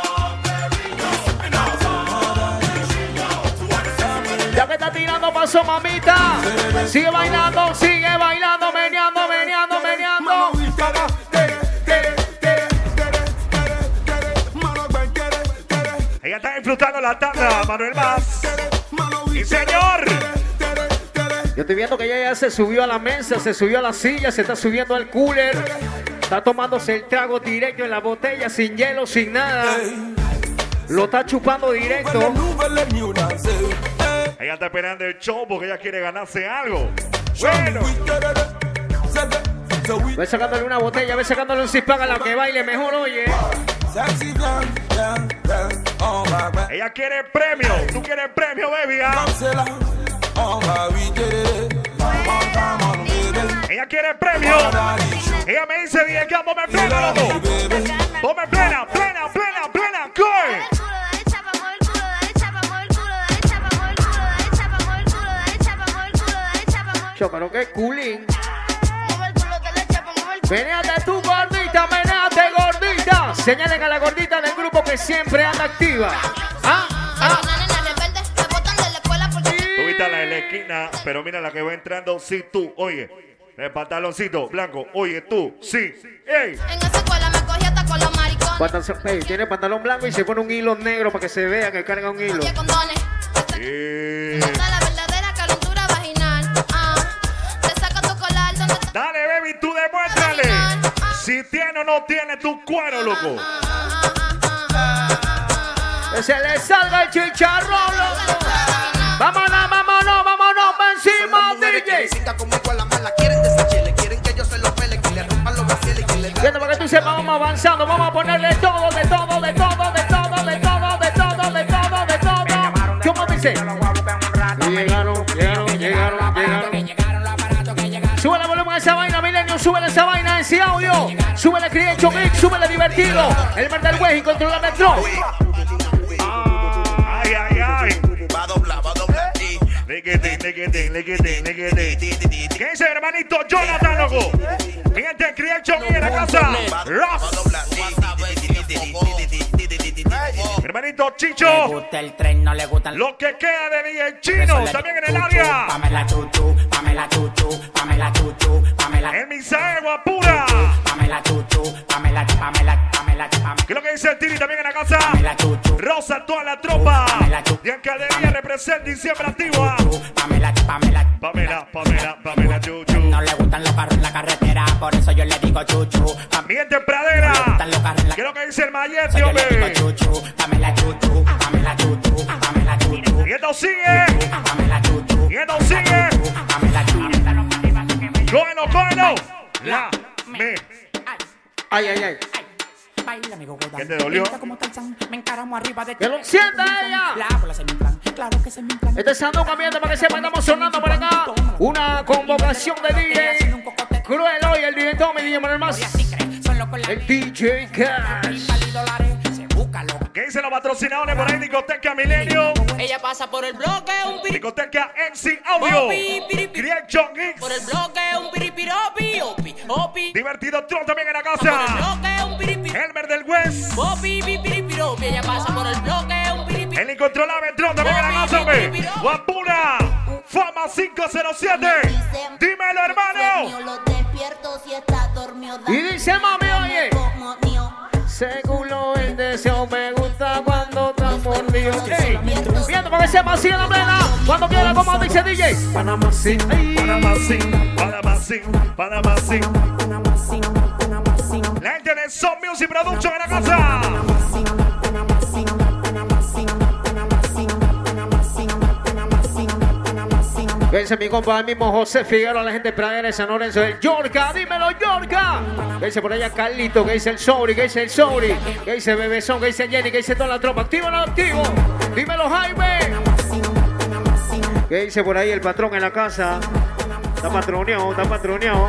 Ya que está tirando paso, mamita. Sigue bailando, sigue bailando, meneando, meneando, meneando. Ella está disfrutando la tanda, Manuel Más. ¡Y señor! Yo estoy viendo que ella ya se subió a la mesa, se subió a la silla, se está subiendo al cooler. Está tomándose el trago directo en la botella, sin hielo, sin nada. Lo está chupando directo. Ella está esperando el show porque ella quiere ganarse algo. Bueno. Ve sacándole una botella, ve sacándole un six-pack a la que baile mejor, oye. Ella quiere premio. Tú quieres premio, baby. ¿Ah? Ella quiere premio. Ella me dice, dije que ponme plena, loco. Ponme plena, plena, plena, plena. ¡Coy! Yo, pero qué culín. Menéate tú, gordita, menéate, gordita. Señalen a la gordita del grupo que siempre anda activa. ¿Ah? ¿Ah? Tú viste la de la esquina, pero mira la que va entrando. Sí, tú, oye. El pantaloncito blanco, oye, tú, sí. ¡Ey! En esa escuela me cogí hasta con los maricones. Pantalón, hey, tiene pantalón blanco y se pone un hilo negro para que se vea que carga un hilo. Eh. La verdadera calentura vaginal. Ah, te saca tu colar donde está. Dale, baby, tú demuéstrale. Si tiene o no tiene tu cuero, loco. Que se le salga el chicharrón, loco. Vámonos, vámonos, vámonos, va encima, D J. avanzando. Vamos a ponerle todo, de todo, de todo, de todo, de todo, de todo, de todo, de todo. ¿Cómo dice? Llegaron, llegaron, llegaron, llegaron. Súbele volumen a esa vaina, Milenio, súbele esa vaina en ese audio. Súbele Creation Mix, súbele divertido. El Mar del Güey, controla Metro. Ay, ay, ay. Va a doblar, va a doblar. Leguete, leguete, leguete, leguete. ¿Qué dice hermanito Jonathan, loco? Gente Creation Mix en la casa. Ross. Hermanito Chicho. Le gusta el tren, no le gustan lo que queda de D J Chino, también en el área. Pamela Chuchu, Pamela Chuchu, Pamela Chuchu, Pamela. En Misael Guapura. Pamela Chuchu, Pamela, Pamela, Pamela, Pamela. ¿Qué es lo que dice el Tiri también en la casa? Pamela Chuchu. Rosa, toda la tropa. Y en Caldería representa y siempre activa. Pamela, Pamela, Pamela, Pamela, Pamela Chuchu. No le gustan los carros en la carretera, por eso yo le digo Chuchu. Ambiente en Pradera. ¿Qué es lo que dice el Mayete, hombre? Pamela Chuchu, Pamela Chuchu, Pamela Chuchu. Y esto sigue. Pamela Chuchu. Y esto sigue. Pamela Chuchu. Cógelo, cógelo. La me. Ay, ay, ay. Baila, amigo, ¿Qué te dolió? Me encaramo arriba de ¡Que lo sienta ella! Claro que se me plan. Este es Santo Cambiante para que sepa, estamos sonando por acá. Una convocación de D J Cruel hoy, el D J Tommy, D J Manuel Más. El D J Cash. ¿Qué dicen los patrocinadores por ahí? Discoteca Milenio. Ella pasa por el bloque, un piri. Discoteca M C Audio. Creation Mix. Por el bloque, un piripiropi, opi, opi. Divertido Tron también en la casa. Por el bloque, un piripi. Elmer del West. Opi, piripiropi. Ella pasa por el bloque, un piripi. El incontrolable Tron también en la casa, hombre. Guapura. Fama cinco cero siete. Dímelo, hermano. Y dice mami, oye. Según lo el deseo me gusta cuando estás mordido. Hey, viendo para que sepa así en la plena. Cuando quiera, como dice D J. Panamá sí, Panamá sí, Panamá sí, Panamá sí. La gente de Son Music Production en la casa. Vence mi compa, el mismo José Figueroa, la gente de Pradera de San Lorenzo del Yorca. Dímelo, Yorca. Que dice por allá Carlito, que dice el Sobri, que dice el Sobri, que dice Bebezón, que dice Jenny, que dice toda la tropa. Activo o no activo. Dímelo, Jaime. Que dice por ahí el patrón en la casa. Está patroneado, está patroneado.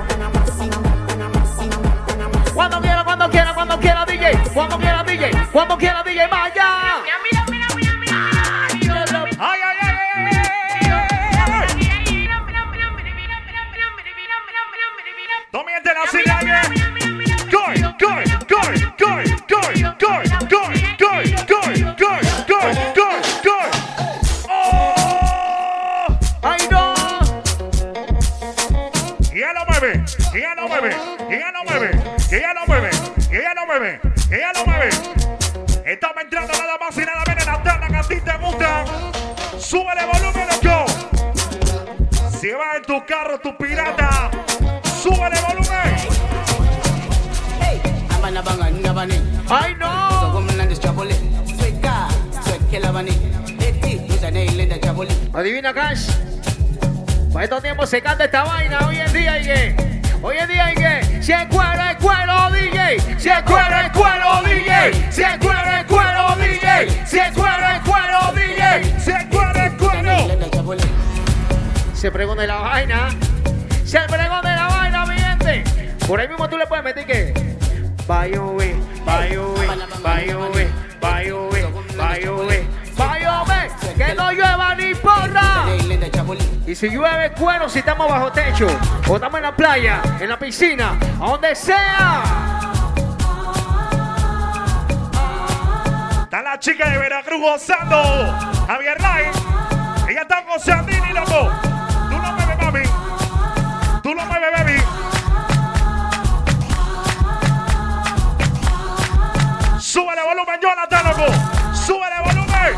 Cuando quiera, cuando quiera, cuando quiera, D J. Cuando quiera, D J. Cuando quiera, D J. Vaya. Ay, ay, ay, ay. Tomiente la silla. Goy, goy, goy, goy, goy, goy, goy, goy, goy, goy, goy, goy, goy. ¡Oh! ¡Ay, no! Y ya no mueve, y ya no mueve, y ya no mueve, y ya no mueve, y ya no mueve, y ya no mueve. Estamos entrando nada más y nada menos en la tanda que a ti te gusta. Súbele volumen, loco. Si vas en tu carro, tu pirata, súbele volumen. ¡Ay, no! Adivina, Cash. Para estos tiempos se canta esta vaina hoy en día y que. Hoy en día y que. Si es cuero, es cuero, D J. Si es cuero, es cuero, D J. Si es cuero, es cuero, D J. Si es cuero, es cuero, D J. Si es cuero, es cuero. Se pregón de la vaina. Se pregón de la vaina, mi gente. Por ahí mismo tú le puedes meter que. Vaya, we, vaya, we, vaya, we, vaya, we, vaya, we, vaya, we. Que no llueva ni porra. Y si llueve, cuero, si estamos bajo techo, o estamos en la playa, en la piscina, a donde sea. Está la chica de Veracruz gozando. Javier Lai. Ella está gozando, y loco. Tú lo mueves, mami. Tú lo mueves, baby. Súbele volumen, Jonathan, loco. Súbele volumen.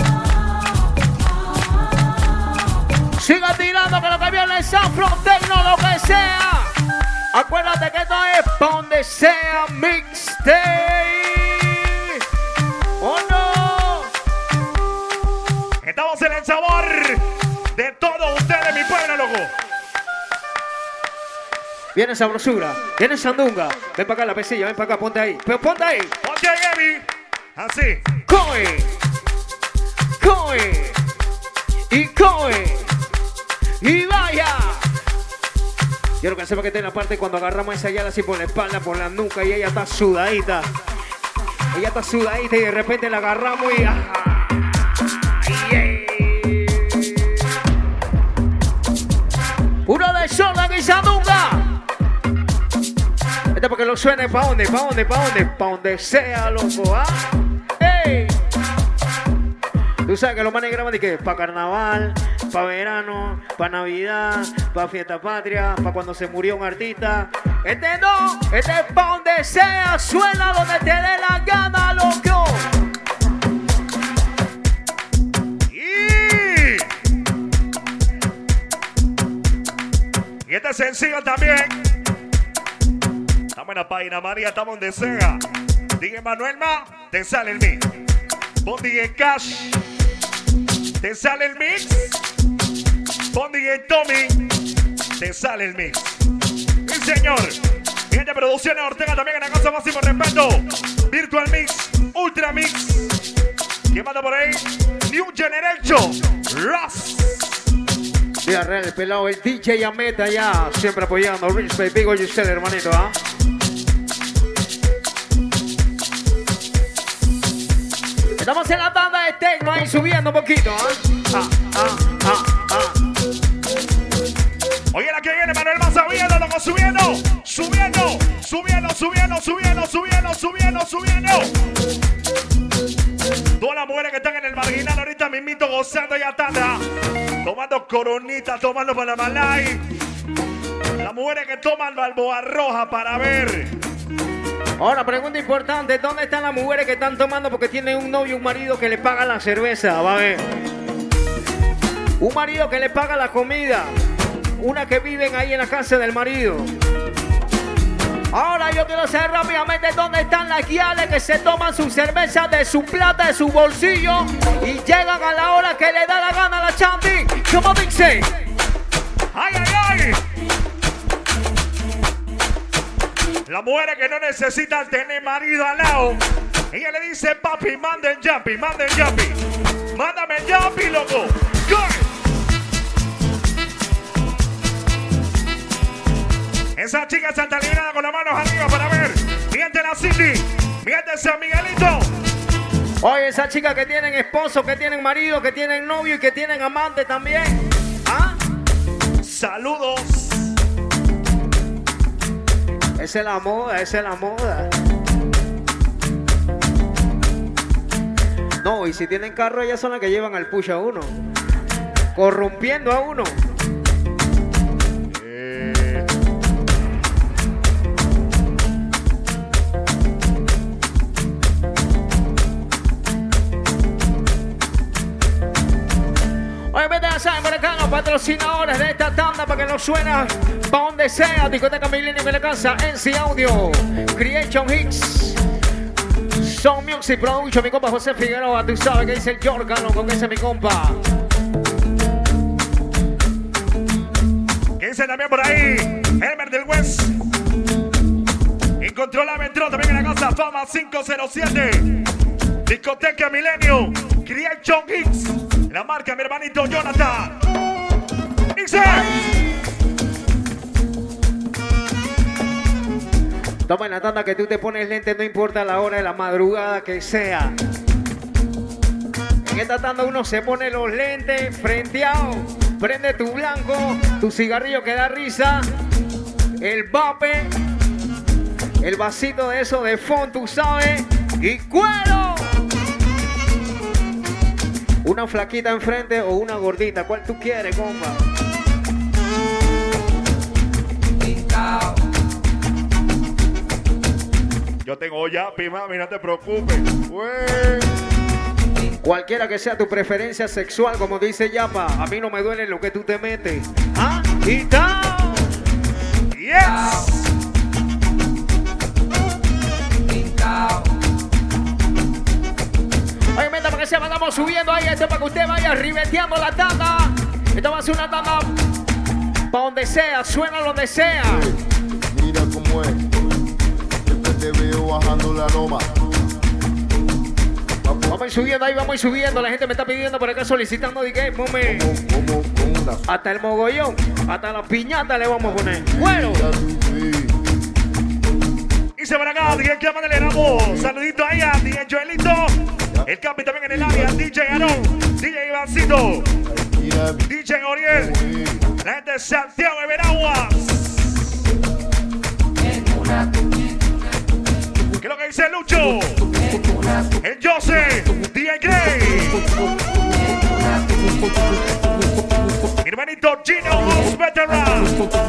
Siga tirando que lo que viene es San Fronteno, lo que sea. Acuérdate que esto es pa' donde sea mixtape. ¿O no? Estamos en el sabor de todos ustedes, mi pueblo, loco. Viene sabrosura, viene sandunga. Ven para acá la pesilla, ven para acá, ponte ahí. Pero ponte ahí. Ponte ahí, Evi. Así. Coe. Coe. Y coe. Y vaya. Quiero que sepa que está en la parte cuando agarramos esa yala así por la espalda, por la nuca y ella está sudadita. Ella está sudadita y de repente la agarramos y... ¡ah! Yeah. Uno de Jordan y Sandunga. Este porque lo suene pa' dónde, pa' dónde, pa' dónde, pa' donde sea, loco, ¿ah? ¡Ey! Tú sabes que los manes graban de que pa' carnaval, pa' verano, pa' navidad, pa' fiesta patria, pa' cuando se murió un artista. Este no, este es pa' donde sea, suena donde te dé la gana, loco. Y, y este es sencillo también. Estamos en la página María, estamos donde sea. D J Manuel Ma, te sale el mix. Pon D J Cash, te sale el mix. Pon D J Tommy, te sale el mix. Sí, señor. Gente de Producciones Ortega también en la cosa máximo respeto. Virtual Mix, Ultra Mix. ¿Quién manda por ahí? New Generation, Ross. Mira, real, el pelado, el D J Ameta ya, siempre apoyando. Respect, digo y usted, hermanito, ¿ah? Estamos en la tanda de techno ahí subiendo un poquito, ¿ah? Ah, ah, ah, ah. Oye, la que viene, Manuel más subiendo, loco, subiendo, subiendo, subiendo, subiendo, subiendo, subiendo, subiendo, subiendo. Todas las mujeres que están en el marginal ahorita mismito gozando ya tanda, tomando coronita, tomando Panamalay. Las mujeres que toman Balboa Roja para ver. Ahora, pregunta importante, ¿dónde están las mujeres que están tomando porque tienen un novio y un marido que le paga la cerveza? Va a ver. Un marido que le paga la comida. Una que viven ahí en la casa del marido. Ahora yo quiero saber rápidamente dónde están las guiales que se toman su cerveza de su plata, de su bolsillo y llegan a la hora que le da la gana a la Chanti. ¿Cómo dice? ¡Ay, ay, ay! Las mujeres que no necesitan tener marido al lado. Ella le dice, papi, manden jumpy, manden jumpy. Mándame jumpy, loco. Go. Esa chica Santa Librada con las manos arriba para ver. Miente la Cindy. Miente San Miguelito. Oye, esa chica que tienen esposo, que tienen marido, que tienen novio y que tienen amante también. ¿Ah? Saludos. Esa es la moda, esa es la moda. No, y si tienen carro, ellas son las que llevan al push a uno. Corrompiendo a uno. Eh. Oye, vete a saber por acá los patrocinadores de esta tanda para que nos suena pa' donde sea. Discoteca Milenio en la casa, N C Audio, Creation Hits, Sound Music Production, mi compa José Figueroa. Tú sabes que dice el Jordan, con ese mi compa. ¿Qué dice también por ahí? Elmer del West. Incontrolable entró también en la casa, Fama cinco cero siete. Discoteca Milenio, Creation Hits. La marca mi hermanito Jonathan. Dice. Toma en la tanda que tú te pones lentes, no importa la hora de la madrugada que sea. En esta tanda uno se pone los lentes frenteados, prende tu blanco, tu cigarrillo que da risa, el vape, el vasito de eso de fond, tú sabes, y cuero. Una flaquita enfrente o una gordita, ¿cuál tú quieres, compa? Yo tengo yapi, mami, no te preocupes. Ué. Cualquiera que sea tu preferencia sexual, como dice Yapa, a mí no me duele lo que tú te metes. ¿Ah? Y down. Yes. Oye, meta para que se vayamos subiendo ahí, esto para que usted vaya ribeteando la tanda. Esto va a ser una tanda para donde sea, suena donde sea. ¿Cómo es? Siempre te veo bajando la loma. Vamos a ir subiendo ahí, vamos a ir subiendo. La gente me está pidiendo por acá solicitando D J, mome. Hasta el mogollón, hasta la piñata le vamos a poner. Bueno. Y se van acá, D J Clama le damos saludito ahí a D J Joelito. El Capi también en el área, D J Aaron, D J Ivancito, D J Oriel, la gente de Santiago de Veraguas. ¿Qué es lo que dice Lucho? El Jose, D J Gray. Mi hermanito Gino House Veteran.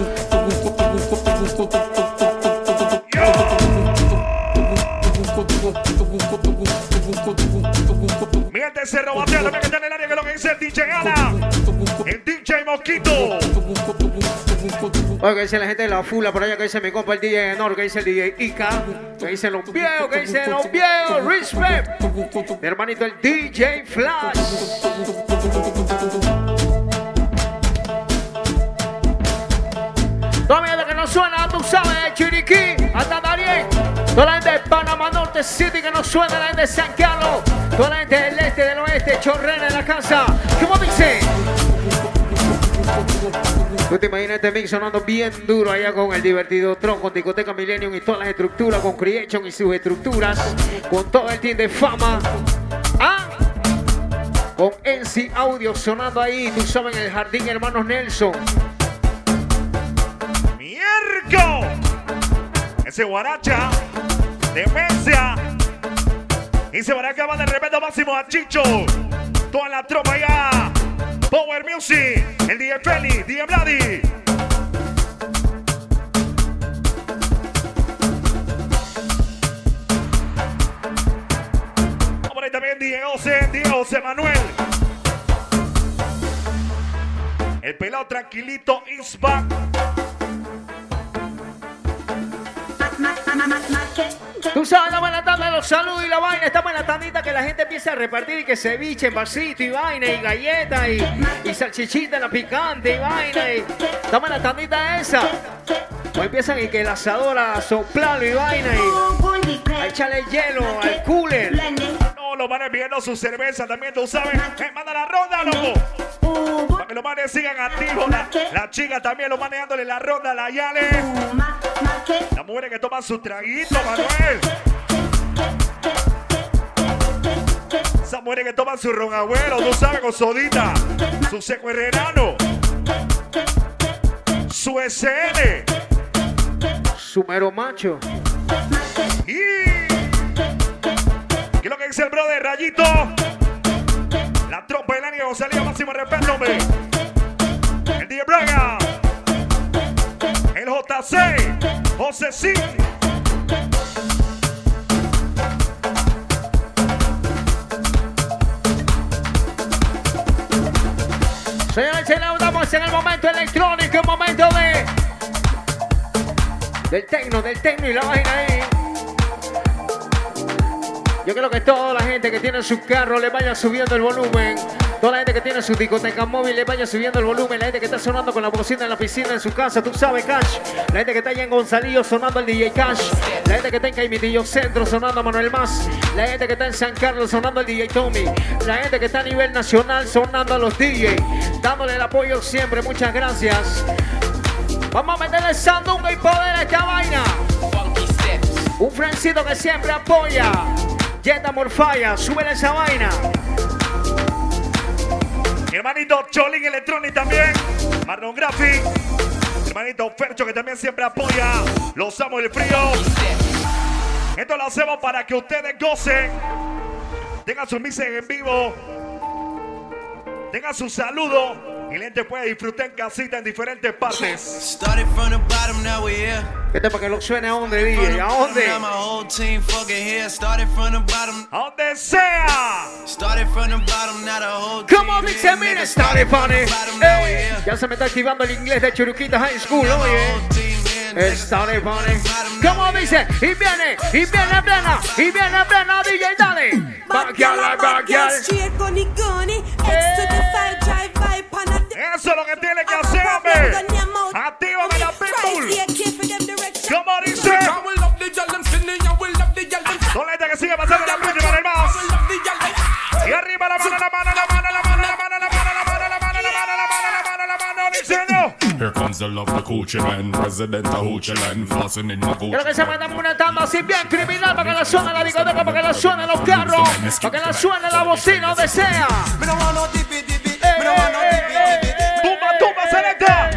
Mi gente se robatea también que está en el área, que es lo que dice el D J Ana. El D J Mosquito. Oye, que dice la gente de la fula por allá, que dice mi compa el D J Enor, que dice el D J Ica, que dice los viejos, que dice los viejos, respect. Mi hermanito el D J Flash. Todavía de que no suena, tú sabes, Chiriquí, hasta Darien. Toda la gente de Panamá Norte City que no suena, la gente de San Carlos. Toda la gente del este, del oeste, Chorrena en la casa. ¿Cómo dice? Tú te imaginas este mix sonando bien duro allá con el divertido Tron, con Discoteca Millennium y todas las estructuras, con Creation y sus estructuras, con todo el team de fama. ¿Ah? Con N C Audio sonando ahí, tú sabes, en el Jardín Hermanos Nelson. ¡Mierco! Ese guaracha, demencia. Y se van a acabar de respeto máximo a Chicho. Toda la tropa ya. Power Music, el D J Feli, D J Vladi. Vamos ahí también D J José, D J José Manuel. El pelado tranquilito is back. Tú sabes, la buena tarde, los saludos y la vaina. Estamos en la tandita que la gente empieza a repartir y que ceviche, vasito y vaina y galletas y, y salchichita en la picante y vaina. Y... Estamos en la tandita esa. O empiezan y que el asador a soplarlo y vaina y a echarle hielo al cooler. No, los manes pidiendo su cerveza también, tú sabes. Eh, manda la ronda, loco. Para que los manes sigan activos. La, la chica también, los manes dándole la ronda, la Yale. Las mujeres que toman su traguito, Manuel. Esas mujeres que toman su ron abuelo, tú sabes, con sodita. Su seco herrerano. Su S N. Su mero macho. Y... ¿qué es lo que dice el brother Rayito? La trompa del año, salida máximo respeto, hombre. El D J Braga. El J C. José sí. Señores, estamos en el momento electrónico, el momento de del tecno, del tecno y la vaina ahí. Yo creo que toda la gente que tiene su carro le vaya subiendo el volumen. Toda la gente que tiene su discoteca móvil le vaya subiendo el volumen. La gente que está sonando con la bocina en la piscina en su casa, tú sabes, Cash. La gente que está allá en Gonzalillo sonando el D J Cash. La gente que está en Caimitillo Centro sonando a Manuel Más. La gente que está en San Carlos sonando el D J Tommy. La gente que está a nivel nacional sonando a los D J. Dándole el apoyo siempre, muchas gracias. Vamos a meterle sandunga y poder a esta vaina. Un frencito que siempre apoya. Jetta Morfaya, súbele esa vaina. Mi hermanito Cholín Electronic también. Marlon Graphic. Mi hermanito Fercho que también siempre apoya. Los amo el frío. Esto lo hacemos para que ustedes gocen. Tengan sus mixes en vivo. Tengan su saludo. Y la gente puede disfrutar en casita en diferentes partes. Started from the bottom, now we here. Este para que lo suene a dónde, D J, a dónde. Now my whole team fucking here. Started from the bottom, a donde sea. Started from the bottom, now the whole team. Come on, dice, mire, started funny. Hey, ya se me está activando el inglés de Churuquita High School, oye. Started funny. Como dice, y viene, y viene plena, y viene plena, D J, dale. Backyard, backyard. Eso es lo que tiene que hacer, hombre. Actívame la people. Como dice. comes the love, the coochie man. President of Hoochie Land, flossing in my Gucci. Quiero que se metan una tanda así bien criminal para que la suene la discoteca, para que la suene los carros, para que la suene la bocina donde sea. ¡Tumba, tumba, selecta!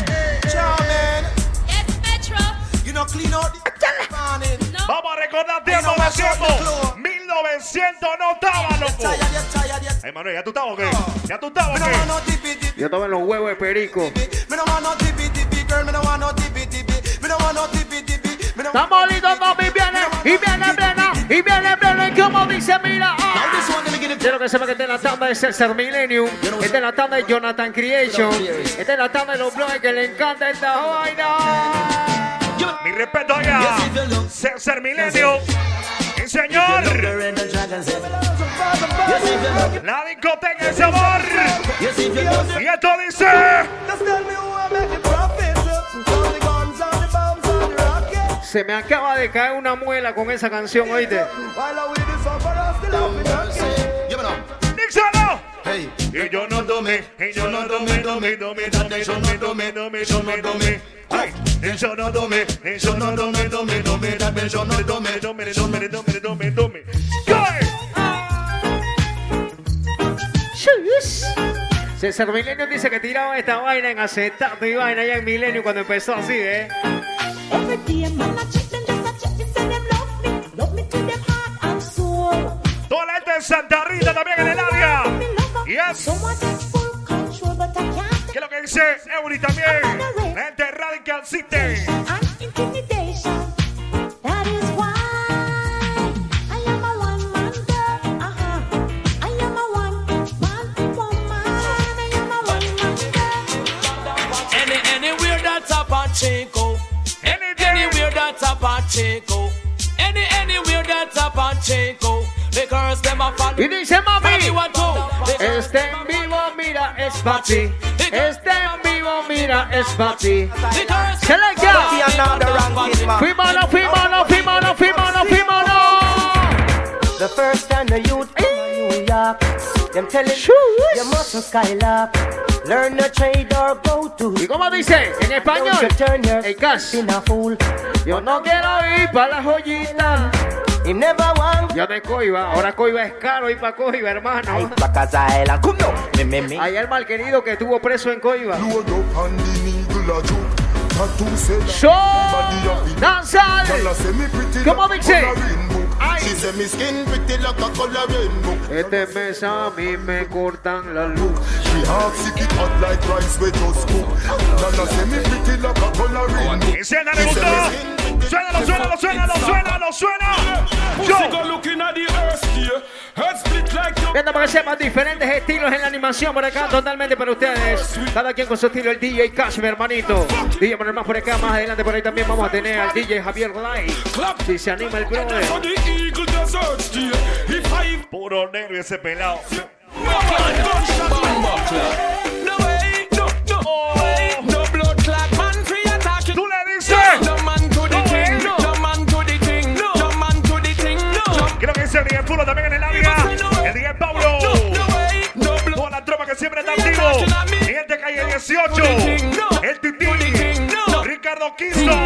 Vamos a recordar tiempo de tiempo. mil novecientos no estaba, loco. Ay, Manuel, ¿ya tú estabas o qué? ¿Ya tú estabas o qué? Yo tomé los huevos de perico. Estamos listos, papi, viene, y viene plena, y viene plena, y como dice, mira, ah. Quiero que sepa que esta es la tanda de César Millennium, esta es la tanda de Jonathan Creation, esta es la tanda de los blogs que le encanta esta vaina. Mi respeto allá, César Millennium, y señor, la discoteca de sabor, y esto dice... Se me acaba de caer una muela con esa canción, oíste. ¡Díselo! Y yo no tomé, y yo no tomé, tomé, tomé, tomé, yo no tomé, tomé, tomé, tomé. Ay, y yo no tomé, y yo no tomé, tomé, tomé, tomé, yo no tomé, tomé, tomé, tomé, tomé, tomé. César Milenio dice que tiraban esta vaina en acetato y vaina allá en Milenio cuando empezó así, ¿eh? Toda la gente de Santa Rita también en el área. Yes. ¿Qué es lo que dice Eury también? La gente de Radical City. Chico. Any, anywhere that's a Pacheco. Any, anywhere that's a Pacheco. Because them a fan. Y dice mami, este en vivo, mira, es pa' ti. Este en vivo, mira, es pa' ti. Se le queda. Fuimos, fuimos, fuimos, fuimos, fuimos. The first time the youth come to New York, them telling you mustn't skylark. Learn a trade or go to. ¿Y cómo dice en español? El cash. Yo no quiero ir para la joyita. Yo de Coiba, ahora Coiba es caro ir para Coiba, hermano. Allá el mal querido que estuvo preso en Coiba. Show, danzar. ¿Cómo dice? Este mes a mí me cortan la luz. Escena le gustó. Suénalo, suénalo, suénalo, suénalo, suena. Viendo para que sepan diferentes estilos en la animación por acá, totalmente para ustedes. Cada quien con su estilo, el D J Cash, mi hermanito. D J poner más por acá, más adelante por ahí también vamos a tener al D J Javier Light. Si se anima el brother. Puro nervio ese pelado. Tú le dices. Creo que dice el D J Pulo también en el área. El D J Paulo. Toda la tropa que siempre está activo. Gente calle dieciocho. El Titi. Ricardo Quinto.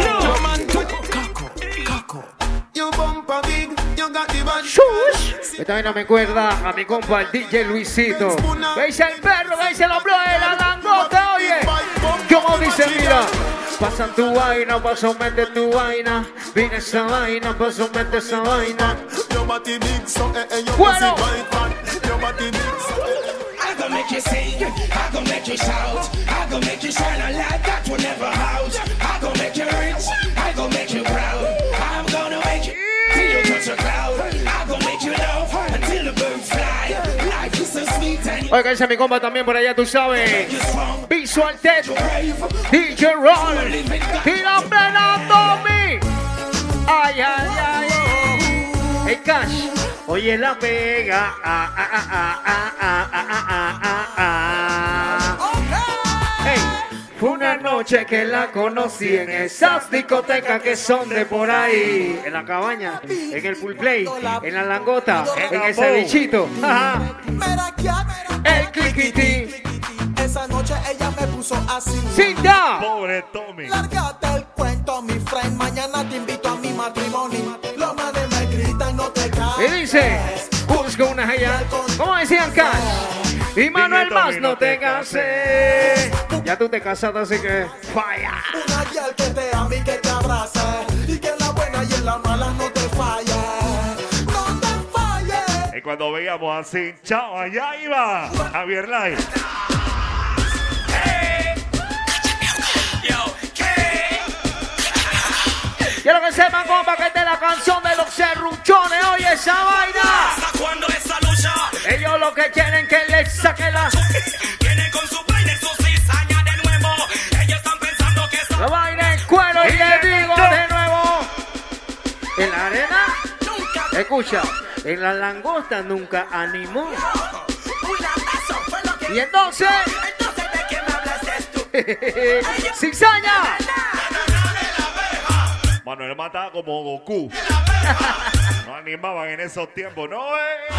Esta vaina me acuerda a mi compa el D J Luisito. ¿Veis el perro? ¿Veis el hombro de la langota? Oye, ¿cómo dice? Mira, pasan tu vaina, paso mete tu vaina. Vine esa vaina, paso mete esa vaina. Bueno. I gon' make you sing, I gon' make you shout, I gon' make you shine a light that will never out. I gon' make you rich, I gon' make you proud. I'm gonna make you till you touch a cloud. I gon' make you love until the birds fly. Life is so sweet and Oiga, ese es mi compa también por allá, tú sabes. Visual Tech, D J Roll, Tira Plena Tommy. Ay, ay, ay. El Cash. Oye, la pega. Ah, ah, ah, ah, ah, ah, ah, ah, ah, ah. Hey, fue una noche que la conocí en esas discotecas que son de por ahí. En la cabaña, en el full play, en la langota, en el cevichito. El cliquití. Esa noche ella me puso así. ¡Cinta! Pobre Tommy. Lárgate el cuento, mi friend. Mañana te invito a mi matrimonio. Los manes me gritan, no te caes. Y dice, busco una allá. ¿Cómo decían Cash? Y Manuel más no te cases. Ya tú te casaste, así que falla. Una guial que te ama y que te abrace. Y que en la buena y en la mala no te falle. No te falle. Y cuando veíamos así, chao, allá iba Javier Lai. Quiero que sepan, compa, que esta es la canción de los serruchones. Oye, esa vaina. Cuando esa lucha, ellos lo que quieren que les saque la... vienen con su vaina y su cizaña de nuevo. Ellos están pensando que esa... La vaina en cuero y le digo de nuevo. En la arena, escucha, en la langosta nunca animó. Y entonces... Entonces, ¿de qué me hablas tú? ¡Cizaña! Manuel Mata como Goku. No animaban en esos tiempos, ¿no? Eh?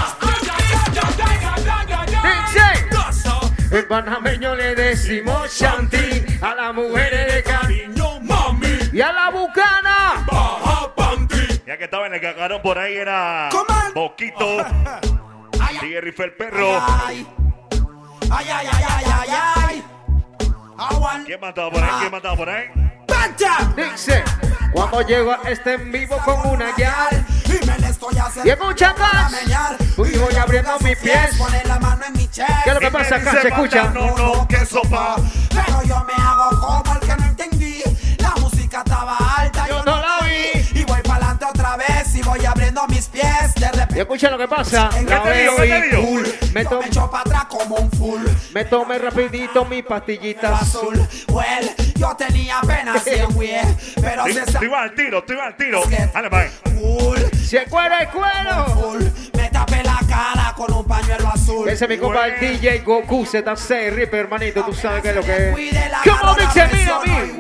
Dice, en panameño le decimos Shanti a las mujeres de cariño, mami. Y a la bucana, baja panty. Ya que estaba en el cacarón por ahí era Boquito, Thierry fue el perro. Ay, ay, ay, ay, ay, ay. ¿Quién mataba por ahí? ¿Quién mataba por ahí? Dice, cuando llego a este en vivo con una guial y me le estoy haciendo y escucha más, y voy abriendo mis pies. Pone la mano en mi chest. ¿Qué es lo que pasa acá? ¿Se escucha? No, no, que sopa. Pero yo me hago como el que no entendí. La música estaba alta, yo no la vi. Y voy para adelante otra vez y voy abriendo mis pies. De repente, y escucha lo que pasa. La veo y cool. Me yo me echo para atrás como un full. Me tomé rapidito mi pastillita azul. Well, yo tenía apenas cien güey, pero te, se te iba al tiro, te iba al tiro. Dale, pa' ahí. Si el cuero es cuero. Full. Me tapé la cara con un pañuelo azul. Ese es mi compa el D J Goku Z seis Ripper, hermanito, tú sabes qué es lo que es. ¿Cómo dice? Mira a mí.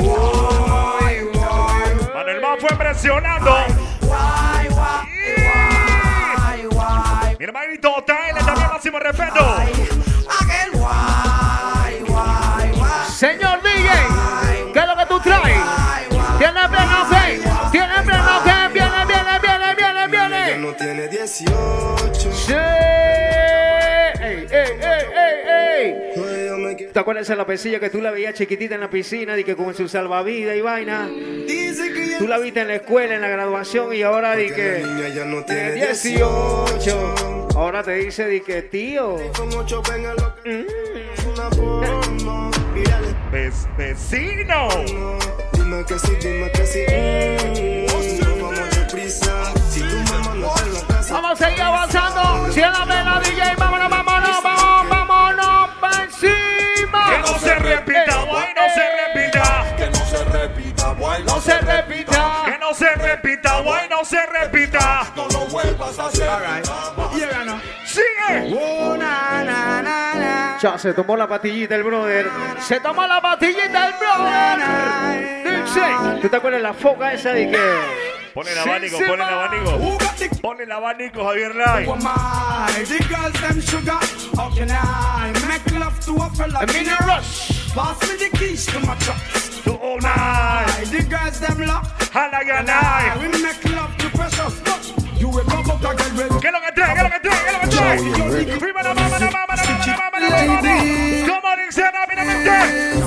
Manuel Más fue presionando. Guay, guay, guay, guay. Mi hermanito Taile también máximo respeto. Aquel guay, guay, guay. Señor D J, ¿qué es lo que tú traes? Tiene pleno fe, tiene pleno fe, viene, viene, viene, viene, viene. Ella no tiene dieciocho. Sí. Ey, ey, ey, ey, ey. ¿Te acuerdas de la pesilla que tú la veías chiquitita en la piscina y que con su salvavidas y vaina? Tú la viste en la escuela, en la graduación y ahora di que ella no tiene dieciocho. Ahora te dice di que tío. Ves, vecino. Dime que sí, dime que sí. Mm, vamos deprisa. Si tu mamá no está en la casa. Vamos a seguir avanzando. Si es la vela D J, vámonos, vámonos, vámonos, vámonos para encima. Que no se repita, guay, no se repita. Que no se repita, guay, No se repita. Que no se repita, guay, no se repita. no lo vuelvas a hacer. Sigue. Oh, na, na, na, na. Ya se tomó la patillita el brother. Se tomó la patillita el brother. Dice, ¿tú te acuerdas de la foca esa de que? Pon el abanico, pon el abanico. Pon el abanico, Javier Lai. A mini rush. Pass me the keys to my truck. To all night. The girls them lock. Halaganai. We make love to precious. You will come up again with. ¿Qué es lo que trae? ¿Qué es lo que trae? ¿Qué es lo que trae? Prima la mama, la mama, la mama, la mama, la mama. ¿Cómo dice rápidamente?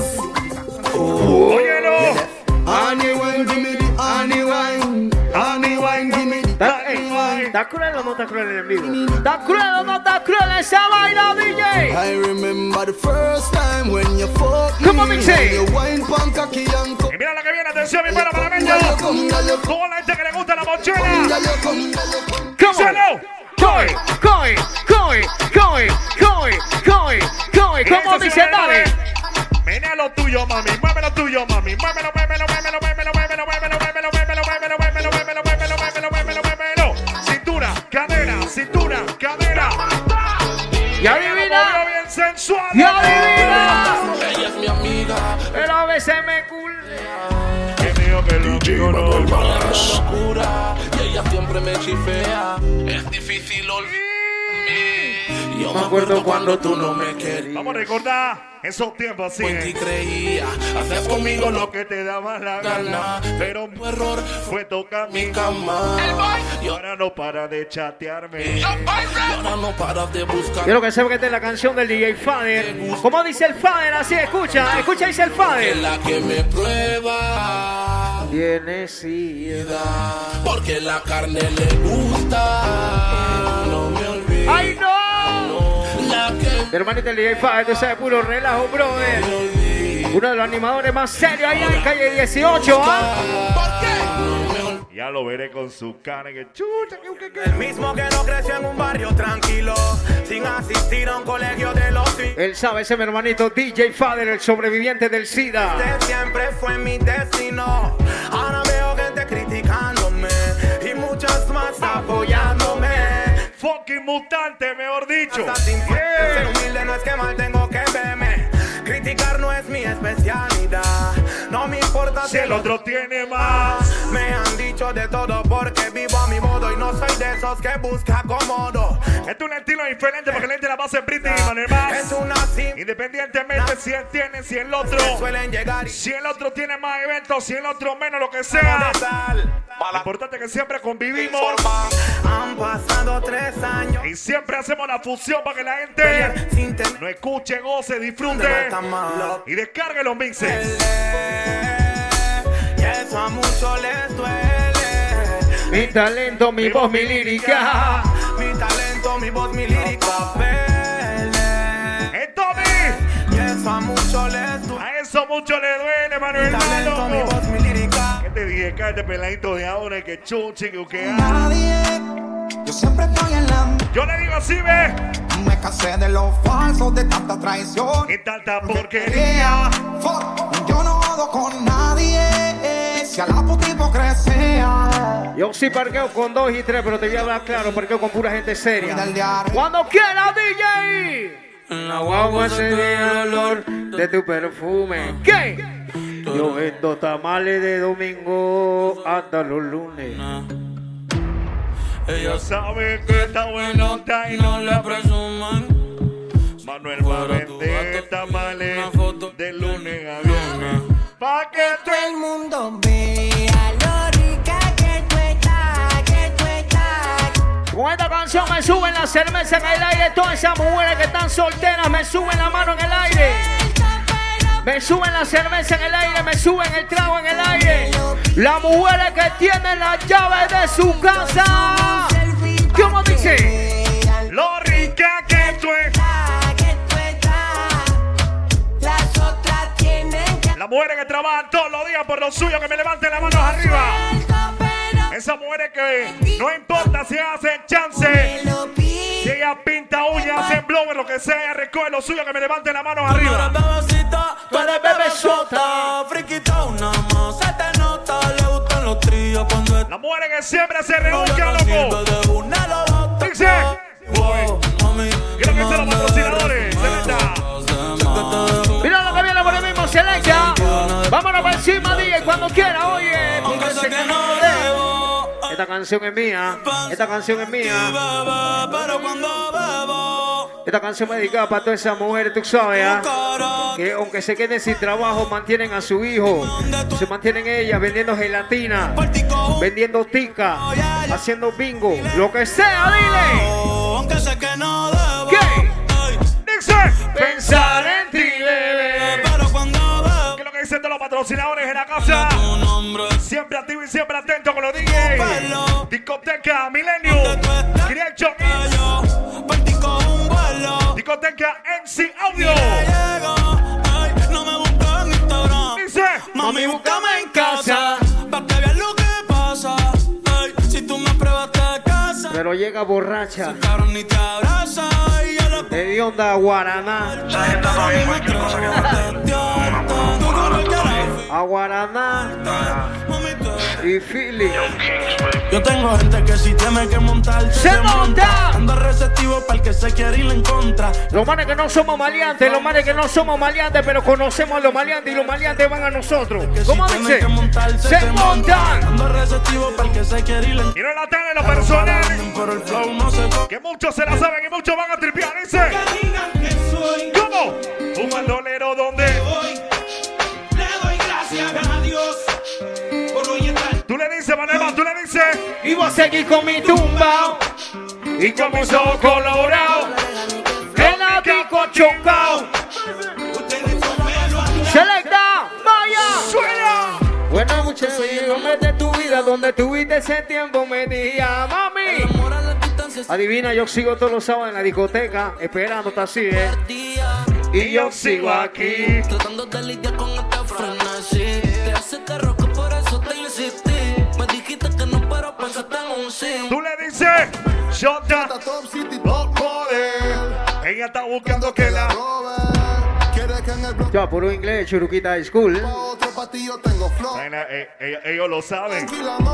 Óyelo. Honey wine, give me the honey wine. Honey wine, give me the honey wine. ¿Está cruel o no está cruel en el vivo? ¿Está cruel o no está cruel esa vaina, D J? I remember the first time when you fucked me. Come on, mix it. You wine pan cocky and co- Y mira la que viene, atención, mi buena panameño. Toda la gente que le gusta la mochila. Díselo. Coy, coy, coy, coy, coy, coy, coy. ¿Cómo dice? Dale. Menea lo tuyo, mami. Mueve lo tuyo, mami. Muévelo, muévelo, muévelo, muévelo, muévelo, muévelo, muévelo, muévelo, muévelo, muévelo, muévelo, muévelo, muévelo, muévelo, muévelo. Cintura, cadera, cintura, cadera. Y adivina. Bien sensual. Y adivina. Ella es mi amiga. Pero a veces me cool. Que me dijo que lo digo no locura. Y ella siempre me chifea. Es difícil olvidar. Yo me acuerdo cuando tú no me querías. Vamos a recordar esos tiempos así. En ti ¿eh? creía, hacías conmigo lo que te daba la gana, gana. Pero tu error fue tocar mi cama. Y ahora no para de chatearme. Y ahora no paras de buscar. Quiero que sepa que esta es la canción del D J Fader. ¿Cómo dice el Fader? Así, escucha, escucha, dice el Fader. La que me prueba tiene sida, porque la carne le gusta. No me olvides. ¡Ay, no! La que Mi hermanito el D J Fader, tú sabes, puro relajo, brother. Uno de los animadores más serios ahí en calle dieciocho, ¿ah? ¿Por qué? Ya lo veré con su cara que chucha. Que, que, El mismo que no creció en un barrio tranquilo, sin asistir a un colegio de los hijos. Él sabe, ese mi hermanito D J Fader, el sobreviviente del SIDA. Este siempre fue mi destino. Ahora veo gente criticándome y muchas más apoyándome. Fucking mutante, mejor dicho. Hasta sin yeah. Ser humilde no es que mal tengo que verme. Criticar no es mi especialidad. No me importa si el otro tiene más. Me han dicho de todo porque vivo a mi modo y no soy de esos que busca cómodo. Este es un estilo diferente porque la gente la base Britney y Manuel más. Es una sim Independientemente si él tiene, si el otro. Suelen llegar y si el otro tiene más eventos, si el otro menos, lo que sea. Lo importante es que siempre convivimos. Han pasado tres años y siempre hacemos la fusión para que la gente no escuche, goce, disfrute y descargue los mixes. Y eso a muchos les duele. Mi talento, mi, mi voz, mi lírica. Mi talento, mi voz, mi lírica. ¡Esto y eso a muchos les duele. A eso mucho le duele, Manuel. Mi talento, mi voz, mi lírica. ¿Qué te dije? Cállate, peladito de ahora, que chuche, que que nadie. Yo siempre estoy en la. Yo le digo así, ve. Me cansé de los falsos, de tanta traición y tanta porquería. Yo no jodo con nadie. Si a la puta hipocresía. Yo sí parqueo con dos y tres, pero te voy a hablar claro, parqueo con pura gente seria. Cuando quiera, D J. En la guagua se ve el olor de tu perfume. ¿Qué? Yo vendo tamales de domingo hasta los lunes. Ella sabe que está bueno y no la presuman. Manuel va a vender tamales de lunes a viernes. Pa' que todo el mundo vea lo rica que tú estás, que tú estás. Con esta canción me suben la cerveza en el aire. Todas esas mujeres que están solteras me suben la mano en el aire. Me suben la cerveza en el aire, me suben el trago en el aire. Las mujeres que tienen las llaves de su casa. ¿Cómo dice? Lo rica que tú estás. Las otras tienen que. Las mujeres que trabajan todos los días por lo suyo, que me levanten las manos arriba. Esas mujeres que no importa si hacen chance, si ellas pintan uñas, hacen blower, lo que sea, recoge lo suyo, que me levanten las manos arriba. Tú eres bebesota, friquita una más, se te nota, le gustan los tríos cuando es. Las mujeres que siempre se reúnen, loco. Dice, quiero que sean los patrocinadores, Selecta. Mira lo que viene por el mismo, Selecta. Vámonos para encima, D J, cuando quiera, oye. Aunque sé que no debo. Esta canción es mía, esta canción es mía. Pero cuando bebo, esta canción me dedicada para todas esas mujeres, tú sabes, ¿eh? Que aunque se queden sin trabajo, mantienen a su hijo. Se mantienen ellas vendiendo gelatina, vendiendo tica, haciendo bingo, lo que sea, dile. Aunque sé que no debo. ¿Qué? Dice, pensar en ti, bebé. Pero cuando bebo, ¿qué es lo que dicen todos los patrocinadores en la casa? Siempre activo y siempre atento con los D Js. Discoteca Millennium, Creation, Discoteca M C Audio. no me busques en Instagram. Dice, mami, búscame en casa, pa' que veas lo que pasa. Ay, si tú me pruebas te casa, pero llega borracha, cabrón ni te abraza. Y yo lo de onda Guaraná. A Guaraná. Y Philly. Yo tengo gente que si tiene que montar ¡Se, se monta! monta. Ando receptivo para el que se quiere ir en contra. Los manes que no somos maleantes, los manes que no somos maleantes, pero conocemos a los maleantes y los maleantes van a nosotros. ¿Cómo si dice? Montarse, se, se montan. Ando receptivo para el que se quiere ir en contra. Y no la están en lo personal. Pero el flow no se toca. Que muchos se la saben y muchos van a tripear. Dice. ¿Cómo? Un bandolero donde voy. Le doy gracias a Dios. Por hoy estar. Tú le dices, Manuel, tú le dices. Y voy a seguir con mi tumba. Y con mis ojos colorados. El ático chocado. Selecta, vaya. Suena. Buenas noches, dígame de tu vida, donde tuviste ese tiempo, me decía, mami. Adivina, yo sigo todos los sábados en la discoteca, esperándote así, ¿eh? Y yo sigo aquí. Tratando de lidiar con esta frenesí. Te hace que roca, por eso te insistí. Me dijiste que no, pero pensaste en un sí. Tú le dices, Shota, Top City, top model. ella está buscando que la Ya, puro inglés, churuquita high school. Otro patillo tengo flow. Nena, eh, eh, ellos lo saben.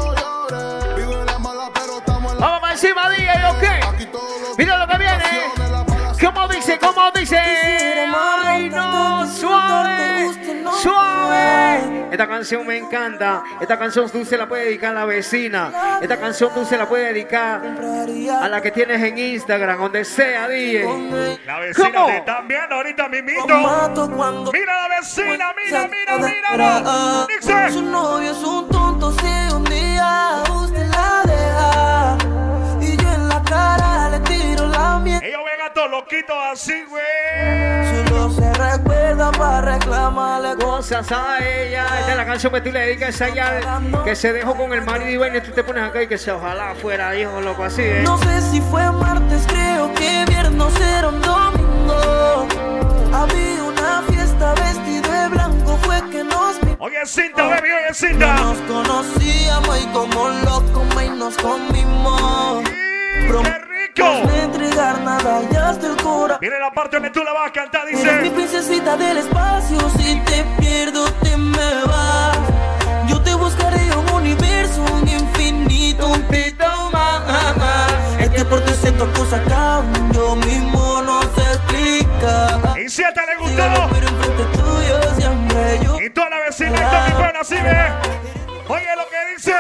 Vamos para encima, D J, ¿ok? Mira lo que viene. ¿Cómo dice? ¿Cómo dice? Ay, no, suave, suave. Esta canción me encanta. Esta canción tú se la puedes dedicar a la vecina. Esta canción tú se la puedes dedicar a la que tienes en Instagram, donde sea, D J. La vecina ¿Cómo? te están viendo ahorita mismito. Mira la vecina, mira, mira, mira. Dice. Su novio es un tonto si un día usted la deja. Y yo en la cara le tiro la mierda. Ellos ven a todos loquitos así, güey. Solo se recuerda para reclamarle Cosas a ella. Esta es la canción que tú le dedicas a ella, que se dejó con el marido y bueno, y tú te pones acá y que se ojalá fuera hijo, loco, así, ¿eh? No sé si fue martes, creo que viernes era un domingo. Había una fiesta vestido de blanco, fue que nos vimos. Oye, cinta, baby, oye, cinta. No nos conocíamos y como locos y nos comimos. ¡Qué rico! No entregar nada y hasta el cora. Mira la parte donde tú la vas a cantar, Eres mi dice. princesita del espacio, si te pierdo te me vas. Yo te buscaré un universo, un infinito, un pito más. Es que por ti siento cosas cambian, yo mismo no se explica. Y si a esta le gustó. Pero enfrente tuyo siempre yo. Y toda la vecina y todo mi pueblo así, ve. Oye lo que dice.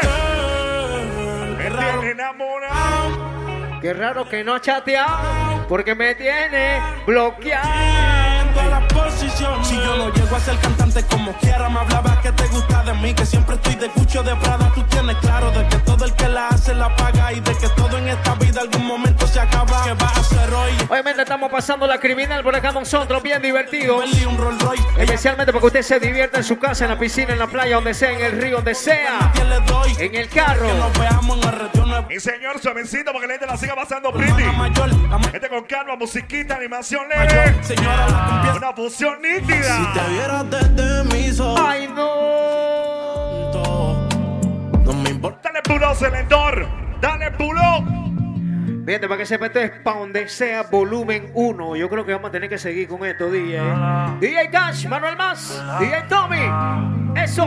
Me tiene enamorado. Qué raro que no ha chateado, porque me tiene bloqueado. La posición. Si yo no llego a ser cantante como quiera, me hablabas que te gusta de mí, que siempre estoy de Gucci de Prada. Tú tienes claro de que todo el que la hace la paga y de que todo en esta vida algún momento se acaba. ¿Qué vas a hacer hoy? Obviamente estamos pasando la criminal por acá nosotros, bien divertidos. Un Rolls Royce. Especialmente porque usted se divierta en su casa, en la piscina, en la playa, donde sea, en el río, donde sea. En el carro. Que nos veamos en el retiro. Mi señor, suavecito porque la gente la siga pasando pretty. Gente con calma, musiquita, animación leve. Una fusión nítida. Si te vieras desde mis ojos. Ay, no. No me importa. Dale pulo, Selector. Dale pulo. Fíjate, para que sepa, esto es pa' donde sea volumen uno. Yo creo que vamos a tener que seguir con esto, D J. D J Cash, Manuel Más, D J Tommy. Eso.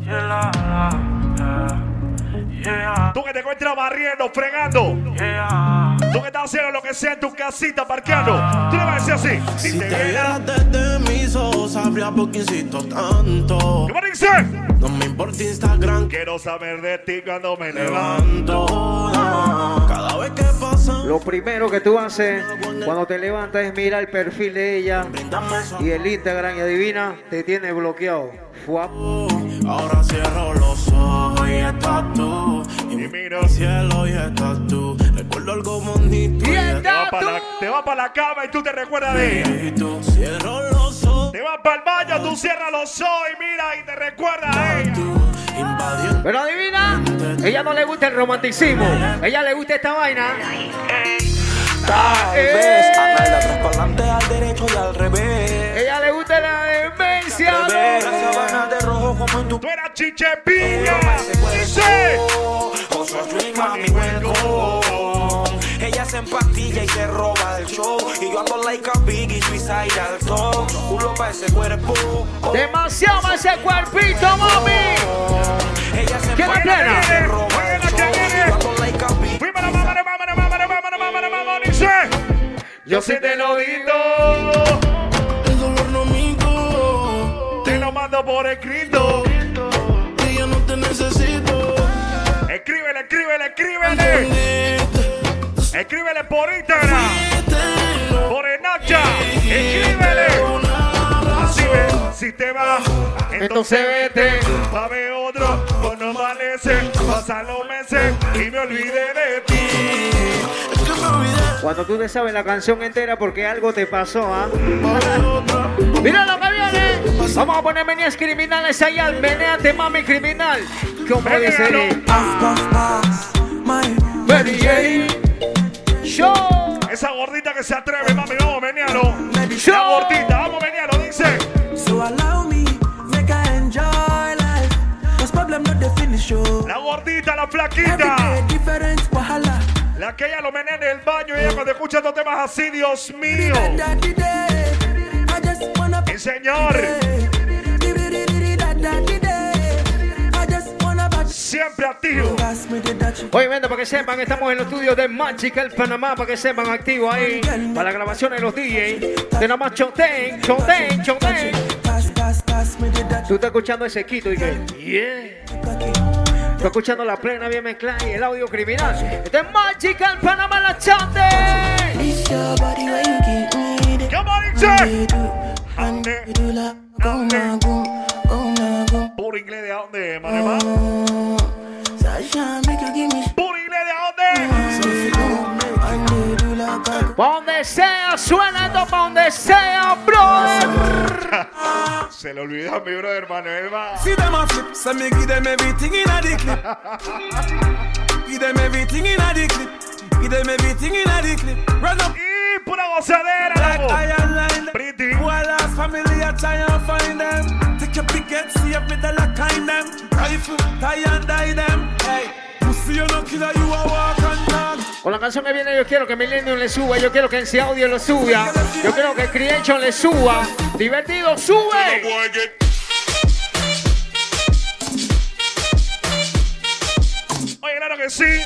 Tú que te encuentras barriendo, fregando. Tú que estás haciendo lo que sea en tu casita, parqueando. Tú le vas a decir así. Si, si te, te vieras desde mis ojos, sabría por qué insisto tanto. ¿Qué me dice? No me importa Instagram. Quiero saber de ti cuando me levanto. Cada vez que pasa. Lo primero que tú haces cuando te levantas es mirar el perfil de ella y el Instagram, y adivina, te tiene bloqueado. Fuap. Ahora cierro los ojos y estás tú. Y miro al cielo y estás tú. Recuerdo algo bonito. Y te vas para la, te va para la cama y tú te recuerdas de ella. Cierro los ojos. Te vas para el baño, tú cierras los ojos y mira y te recuerdas a ella. Pero adivina, ella no le gusta el romanticismo. Ella le gusta esta vaina. Tal vez a la atrás para adelante, al derecho y al revés. Ella le gusta la demencia. La sabana de rojo como en tu. Tú eras chichepilla. Sí. Con su swing a mi hueco. Ella se empastilla y se roba el show. Y yo ando like a Biggie, suicide al top. Culo pa' ese cuerpo. Demasiado ese cuerpito, mami. Ella se ¿Quién la plena? Yo sí te lo digo. El dolor no minto. Te lo mando por escrito. Y ya no te necesito. Escríbele, escríbele, escríbele. Escríbele por Instagram. Por Snapchat. Escríbele. Así ves, si te vas, entonces vete. Va a haber otro cuando amanece. Pasan los meses y me olvidé de ti. Cuando tú te sabes la canción entera porque algo te pasó, ¿ah? Mira lo que viene. Vamos a poner menías criminales allá. Menéate, mami, criminal. Como dice Mary Jane. Show. Esa gordita que se atreve, mami, vamos, menealo. La gordita, vamos, menealo, dice. So allow me, make I enjoy life. Cause problem not the finish show. La gordita, la flaquita. Different wahala. La que ella lo menea en el baño y ella cuando escucha estos temas así, Dios mío. El señor. Siempre activo. Obviamente, para que sepan, estamos en los estudios de Magical Panamá, para que sepan, activo ahí, para la grabación de los D Js. De nada más choten, choten, choten. Tú estás escuchando ese quito y que, yeah. Estás escuchando la plena bien mezclada y el audio criminal. Este es Magical Panamá, la chante. Come on, dice. ¿Dónde? ¿Dónde? Puro inglés de dónde, Manema. Puro inglés de dónde. Pa' donde sea, suena esto pa' donde sea, brother. Se le olvidó a mi brother Manuel. See them a flip, so me give them everything in a the clip. Give them everything in a the clip. Give them everything in a the clip. Run up. Y pura gozadera, like loco. iron line. Pretty. While our family I try and find them. Take your picket, see if me the lock kind them. Rifle, tie and die them. Hey, pussy you no killer, you a walk and dog. Con la canción que viene yo quiero que Millennium le suba, yo quiero que en audio lo suba, yo quiero que Creation le suba. Divertido, sube. Oye, claro que sí.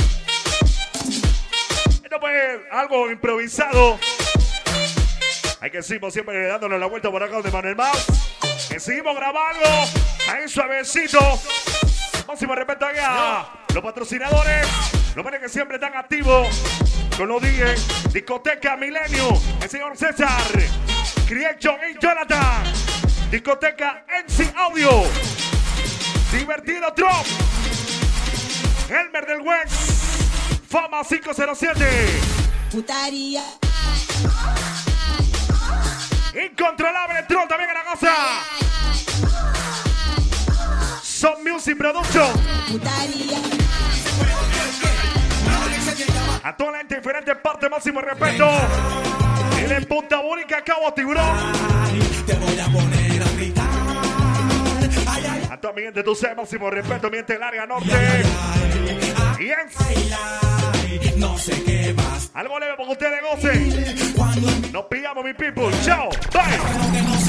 Esto pues algo improvisado. Hay que seguir siempre dándonos la vuelta por acá de Manuel Más. Que seguimos grabando ahí suavecito. Máximo respeto allá. Los patrocinadores, los manes que siempre están activos. Con los D Js, Discoteca Milenio, el señor César, Creation y Jonathan, Discoteca N C Audio, Divertido Drop, Elmer del West, Fama cinco cero siete, Putaría. Incontrolable Tron también en la cosa. Son Music Production. Putaría. A toda la gente de diferentes partes, máximo respeto. Y de Punta Bónica, Cabo Tiburón. Te voy a poner a gritar. A toda mi gente, tú sabes, máximo respeto, mi gente larga norte. Y en... No sé qué más. Algo leve para que ustedes gocen. Nos pillamos, mi people. Chao. Bye.